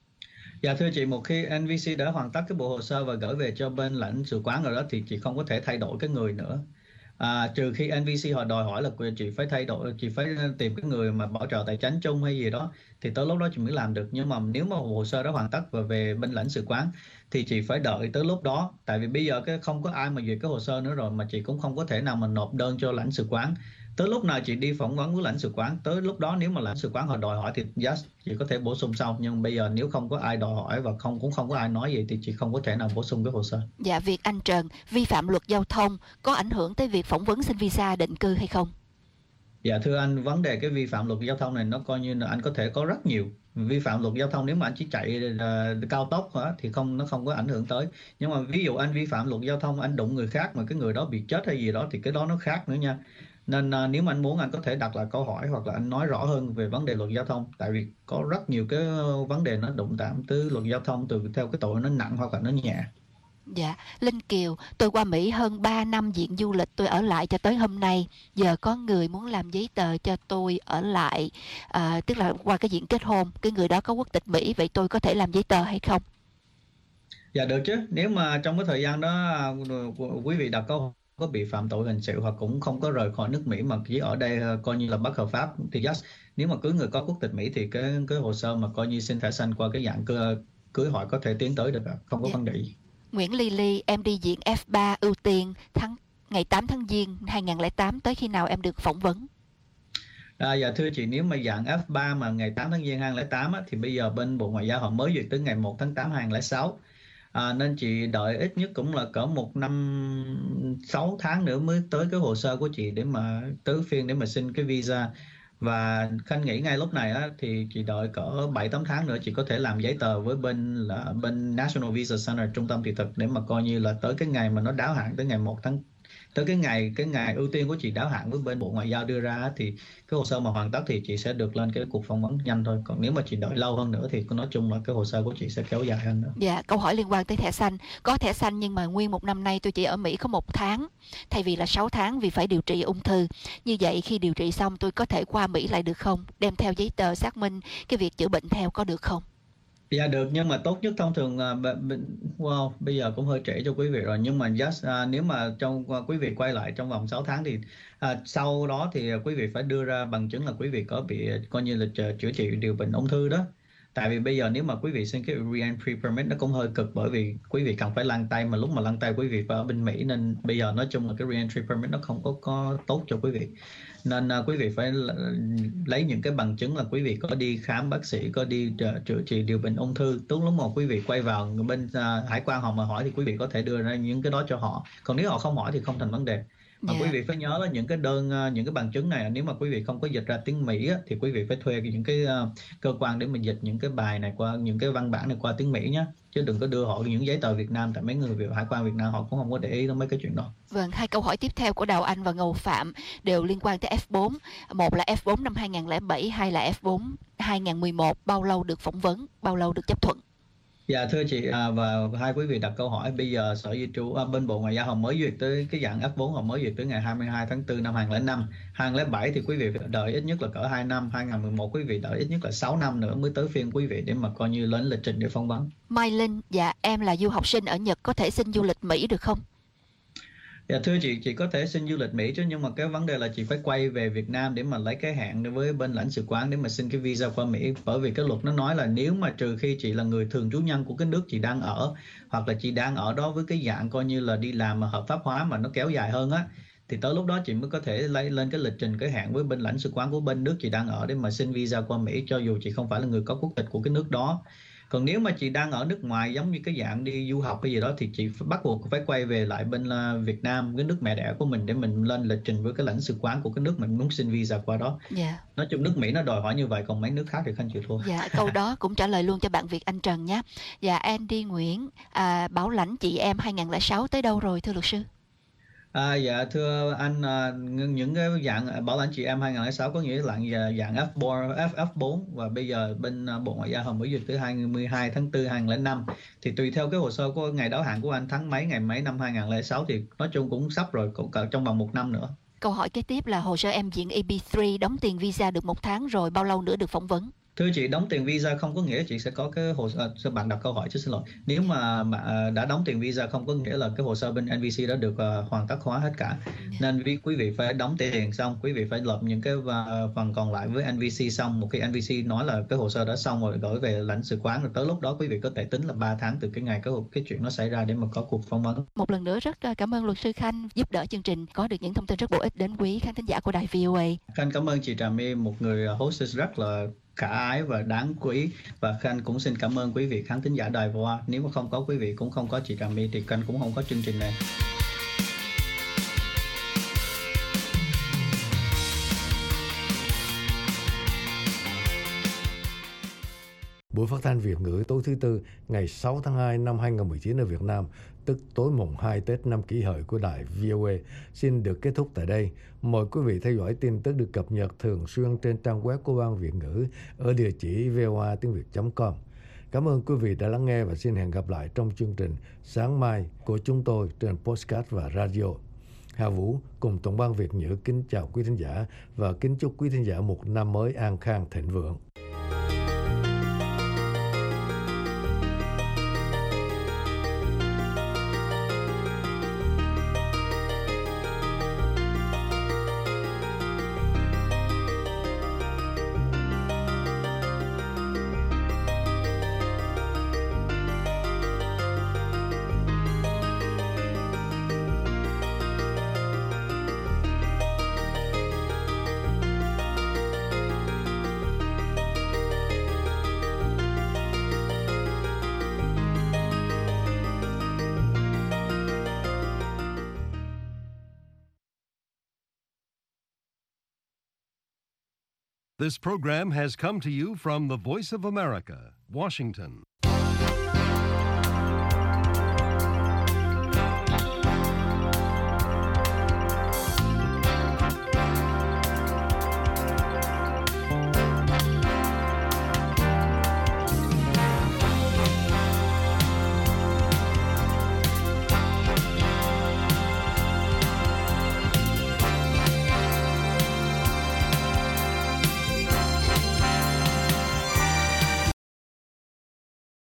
Dạ thưa chị, một khi en vê xê đã hoàn tất cái bộ hồ sơ và gửi về cho bên lãnh sự quán rồi đó thì chị không có thể thay đổi cái người nữa. À, trừ khi en vê xê họ đòi hỏi là chị phải thay đổi, chị phải tìm cái người mà bảo trợ tài chính chung hay gì đó, thì tới lúc đó chị mới làm được. Nhưng mà nếu mà hồ sơ đã hoàn tất và về bên lãnh sự quán thì chị phải đợi tới lúc đó. Tại vì bây giờ cái không có ai mà duyệt cái hồ sơ nữa rồi, mà chị cũng không có thể nào mà nộp đơn cho lãnh sự quán. Tới lúc nào chị đi phỏng vấn với lãnh sự quán, tới lúc đó nếu mà lãnh sự quán họ đòi hỏi thì yes, chị có thể bổ sung sau. Nhưng bây giờ nếu không có ai đòi hỏi và không cũng không có ai nói gì thì chị không có thể nào bổ sung cái hồ sơ. Dạ, việc anh Trần vi phạm luật giao thông có ảnh hưởng tới việc phỏng vấn xin visa định cư hay không? Dạ thưa anh, vấn đề cái vi phạm luật giao thông này nó coi như là anh có thể có rất nhiều vi phạm luật giao thông. Nếu mà anh chỉ chạy uh, cao tốc hả, thì không nó không có ảnh hưởng tới. Nhưng mà ví dụ anh vi phạm luật giao thông, anh đụng người khác mà cái người đó bị chết hay gì đó thì cái đó nó khác nữa nha. Nên uh, nếu mà anh muốn anh có thể đặt lại câu hỏi hoặc là anh nói rõ hơn về vấn đề luật giao thông. Tại vì có rất nhiều cái vấn đề nó đụng chạm tới luật giao thông từ theo cái tội nó nặng hoặc là nó nhẹ. Dạ, Linh Kiều, tôi qua Mỹ hơn ba năm diện du lịch, tôi ở lại cho tới hôm nay. Giờ có người muốn làm giấy tờ cho tôi ở lại, à, tức là qua cái diện kết hôn, cái người đó có quốc tịch Mỹ, vậy tôi có thể làm giấy tờ hay không? Dạ được chứ, nếu mà trong cái thời gian đó quý vị đặt câu có bị phạm tội hình sự hoặc cũng không có rời khỏi nước Mỹ mà chỉ ở đây coi như là bất hợp pháp thì yes, nếu mà cưới người có quốc tịch Mỹ thì cái cái hồ sơ mà coi như xin thẻ xanh qua cái dạng cưới, cưới hỏi có thể tiến tới được, không có dạ. vấn đề gì. Nguyễn Ly Ly, em đi diện F ba ưu tiên tháng ngày tám tháng Giêng hai không không tám, tới khi nào em được phỏng vấn? À, dạ thưa chị, nếu mà dạng F ba mà ngày tám tháng Giêng hai không không tám á, thì bây giờ bên Bộ Ngoại giao họ mới duyệt tới ngày một tháng tám hai không không sáu. À, nên chị đợi ít nhất cũng là cỡ một năm sáu tháng nữa mới tới cái hồ sơ của chị để mà tới phiên để mà xin cái visa. Và Khanh nghĩ ngay lúc này á, thì chị đợi cỡ bảy tám tháng nữa chị có thể làm giấy tờ với bên là bên National Visa Center, trung tâm thị thực, để mà coi như là tới cái ngày mà nó đáo hạn, tới ngày một tháng, tới cái ngày cái ngày ưu tiên của chị đáo hạn với bên Bộ Ngoại giao đưa ra á, thì cái hồ sơ mà hoàn tất thì chị sẽ được lên cái cuộc phỏng vấn nhanh thôi. Còn nếu mà chị đợi lâu hơn nữa thì nói chung là cái hồ sơ của chị sẽ kéo dài hơn nữa. Dạ, câu hỏi liên quan tới thẻ xanh. Có thẻ xanh nhưng mà nguyên một năm nay tôi chỉ ở Mỹ có một tháng thay vì là sáu tháng vì phải điều trị ung thư. Như vậy khi điều trị xong tôi có thể qua Mỹ lại được không? Đem theo giấy tờ xác minh cái việc chữa bệnh theo có được không? Dạ được, nhưng mà tốt nhất thông thường uh, wow, bây giờ cũng hơi trễ cho quý vị rồi, nhưng mà just uh, nếu mà trong uh, quý vị quay lại trong vòng sáu tháng thì uh, sau đó thì uh, quý vị phải đưa ra bằng chứng là quý vị có bị uh, coi như là ch- chữa trị điều bệnh ung thư đó. Tại vì bây giờ nếu mà quý vị xin cái re-entry permit nó cũng hơi cực, bởi vì quý vị cần phải lăn tay, mà lúc mà lăn tay quý vị phải ở bên Mỹ, nên bây giờ nói chung là cái re-entry permit nó không có, có tốt cho quý vị. Nên uh, quý vị phải lấy những cái bằng chứng là quý vị có đi khám bác sĩ, có đi uh, chữa trị điều bệnh ung thư. Tốt lúc mà quý vị quay vào bên uh, hải quan họ mà hỏi thì quý vị có thể đưa ra những cái đó cho họ. Còn nếu họ không hỏi thì không thành vấn đề. Mà Dạ. quý vị phải nhớ là những cái đơn uh, những cái bằng chứng này, nếu mà quý vị không có dịch ra tiếng Mỹ á, thì quý vị phải thuê những cái uh, cơ quan để mà dịch những cái bài này qua, những cái văn bản này qua tiếng Mỹ nhé, chứ đừng có đưa họ những giấy tờ Việt Nam, tại mấy người Việt hải quan Việt Nam họ cũng không có để ý đến mấy cái chuyện đó. Vâng, hai câu hỏi tiếp theo của Đào Anh và Ngô Phạm đều liên quan tới F bốn. Một là F bốn năm hai không không bảy, hai là F bốn hai không một một. Bao lâu được phỏng vấn, bao lâu được chấp thuận? Dạ thưa chị, à, và hai quý vị đặt câu hỏi, bây giờ Sở Di trú à, bên Bộ Ngoại giao họ mới duyệt tới cái dạng F bốn, họ mới duyệt tới ngày hai mươi hai tháng tư năm hai không không năm. hai không không bảy thì quý vị phải đợi ít nhất là cỡ hai năm, hai không một một quý vị đợi ít nhất là sáu năm nữa mới tới phiên quý vị để mà coi như lên lịch trình để phỏng vấn. Mai Linh, dạ em là du học sinh ở Nhật, có thể xin du lịch Mỹ được không? Dạ thưa chị, chị có thể xin du lịch Mỹ chứ, nhưng mà cái vấn đề là chị phải quay về Việt Nam để mà lấy cái hẹn với bên lãnh sự quán để mà xin cái visa qua Mỹ. Bởi vì cái luật nó nói là nếu mà trừ khi chị là người thường trú nhân của cái nước chị đang ở, hoặc là chị đang ở đó với cái dạng coi như là đi làm mà hợp pháp hóa mà nó kéo dài hơn á, thì tới lúc đó chị mới có thể lấy lên cái lịch trình cái hẹn với bên lãnh sự quán của bên nước chị đang ở để mà xin visa qua Mỹ, cho dù chị không phải là người có quốc tịch của cái nước đó. Còn nếu mà chị đang ở nước ngoài giống như cái dạng đi du học hay gì đó thì chị bắt buộc phải quay về lại bên Việt Nam, cái nước mẹ đẻ của mình, để mình lên lịch trình với cái lãnh sự quán của cái nước mình muốn xin visa qua đó. Dạ. Nói chung nước Mỹ nó đòi hỏi như vậy, còn mấy nước khác thì Khanh chịu thua. Dạ, câu đó cũng trả lời luôn cho bạn Việt Anh Trần nhé. Dạ, Andy Nguyễn, à, bảo lãnh chị em hai không không sáu tới đâu rồi thưa luật sư? À, dạ thưa anh, à, những cái dạng bảo lãnh chị em hai không không sáu có nghĩa là dạng F bốn, F, F bốn, và bây giờ bên Bộ Ngoại giao họ mới duyệt tới hai mươi hai tháng tư hai không không năm. Thì tùy theo cái hồ sơ của ngày đáo hạn của anh tháng mấy ngày mấy năm hai không không sáu thì nói chung cũng sắp rồi, cũng trong vòng một năm nữa. Câu hỏi kế tiếp là hồ sơ em diện A B ba đóng tiền visa được một tháng rồi, bao lâu nữa được phỏng vấn? Thưa chị, đóng tiền visa không có nghĩa chị sẽ có cái hồ sơ, bạn đặt câu hỏi chứ xin lỗi. Nếu mà, mà đã đóng tiền visa không có nghĩa là cái hồ sơ bên en vê xê đã được uh, hoàn tất hóa hết cả. Nên quý, quý vị phải đóng tiền xong, quý vị phải lập những cái uh, phần còn lại với en vê xê xong. Một khi en vê xê nói là cái hồ sơ đã xong rồi gửi về lãnh sự quán, rồi tới lúc đó quý vị có thể tính là ba tháng từ cái ngày cái, cái chuyện nó xảy ra để mà có cuộc phỏng vấn. Một lần nữa rất cảm ơn luật sư Khanh giúp đỡ chương trình, có được những thông tin rất bổ ích đến quý khán thính giả của đài vê o a. Khanh cảm ơn chị Trà My, một người hostess rất là khả ái và đáng quý, và Khanh cũng xin cảm ơn quý vị khán thính giả đài vê o a. Nếu mà không có quý vị cũng không có chị Trà My thì Khanh cũng không có chương trình này. Buổi phát thanh Việt ngữ tối thứ Tư ngày sáu tháng hai năm hai không một chín ở Việt Nam, tức tối mùng hai Tết năm Kỷ Hợi của đài vê o a, xin được kết thúc tại đây. Mời quý vị theo dõi tin tức được cập nhật thường xuyên trên trang web của Ban Việt ngữ ở địa chỉ voa tiếng việt chấm com. Cảm ơn quý vị đã lắng nghe và xin hẹn gặp lại trong chương trình sáng mai của chúng tôi trên podcast và radio. Hà Vũ cùng Tổng ban Việt ngữ kính chào quý thính giả và kính chúc quý thính giả một năm mới an khang thịnh vượng. This program has come to you from the Voice of America, Washington.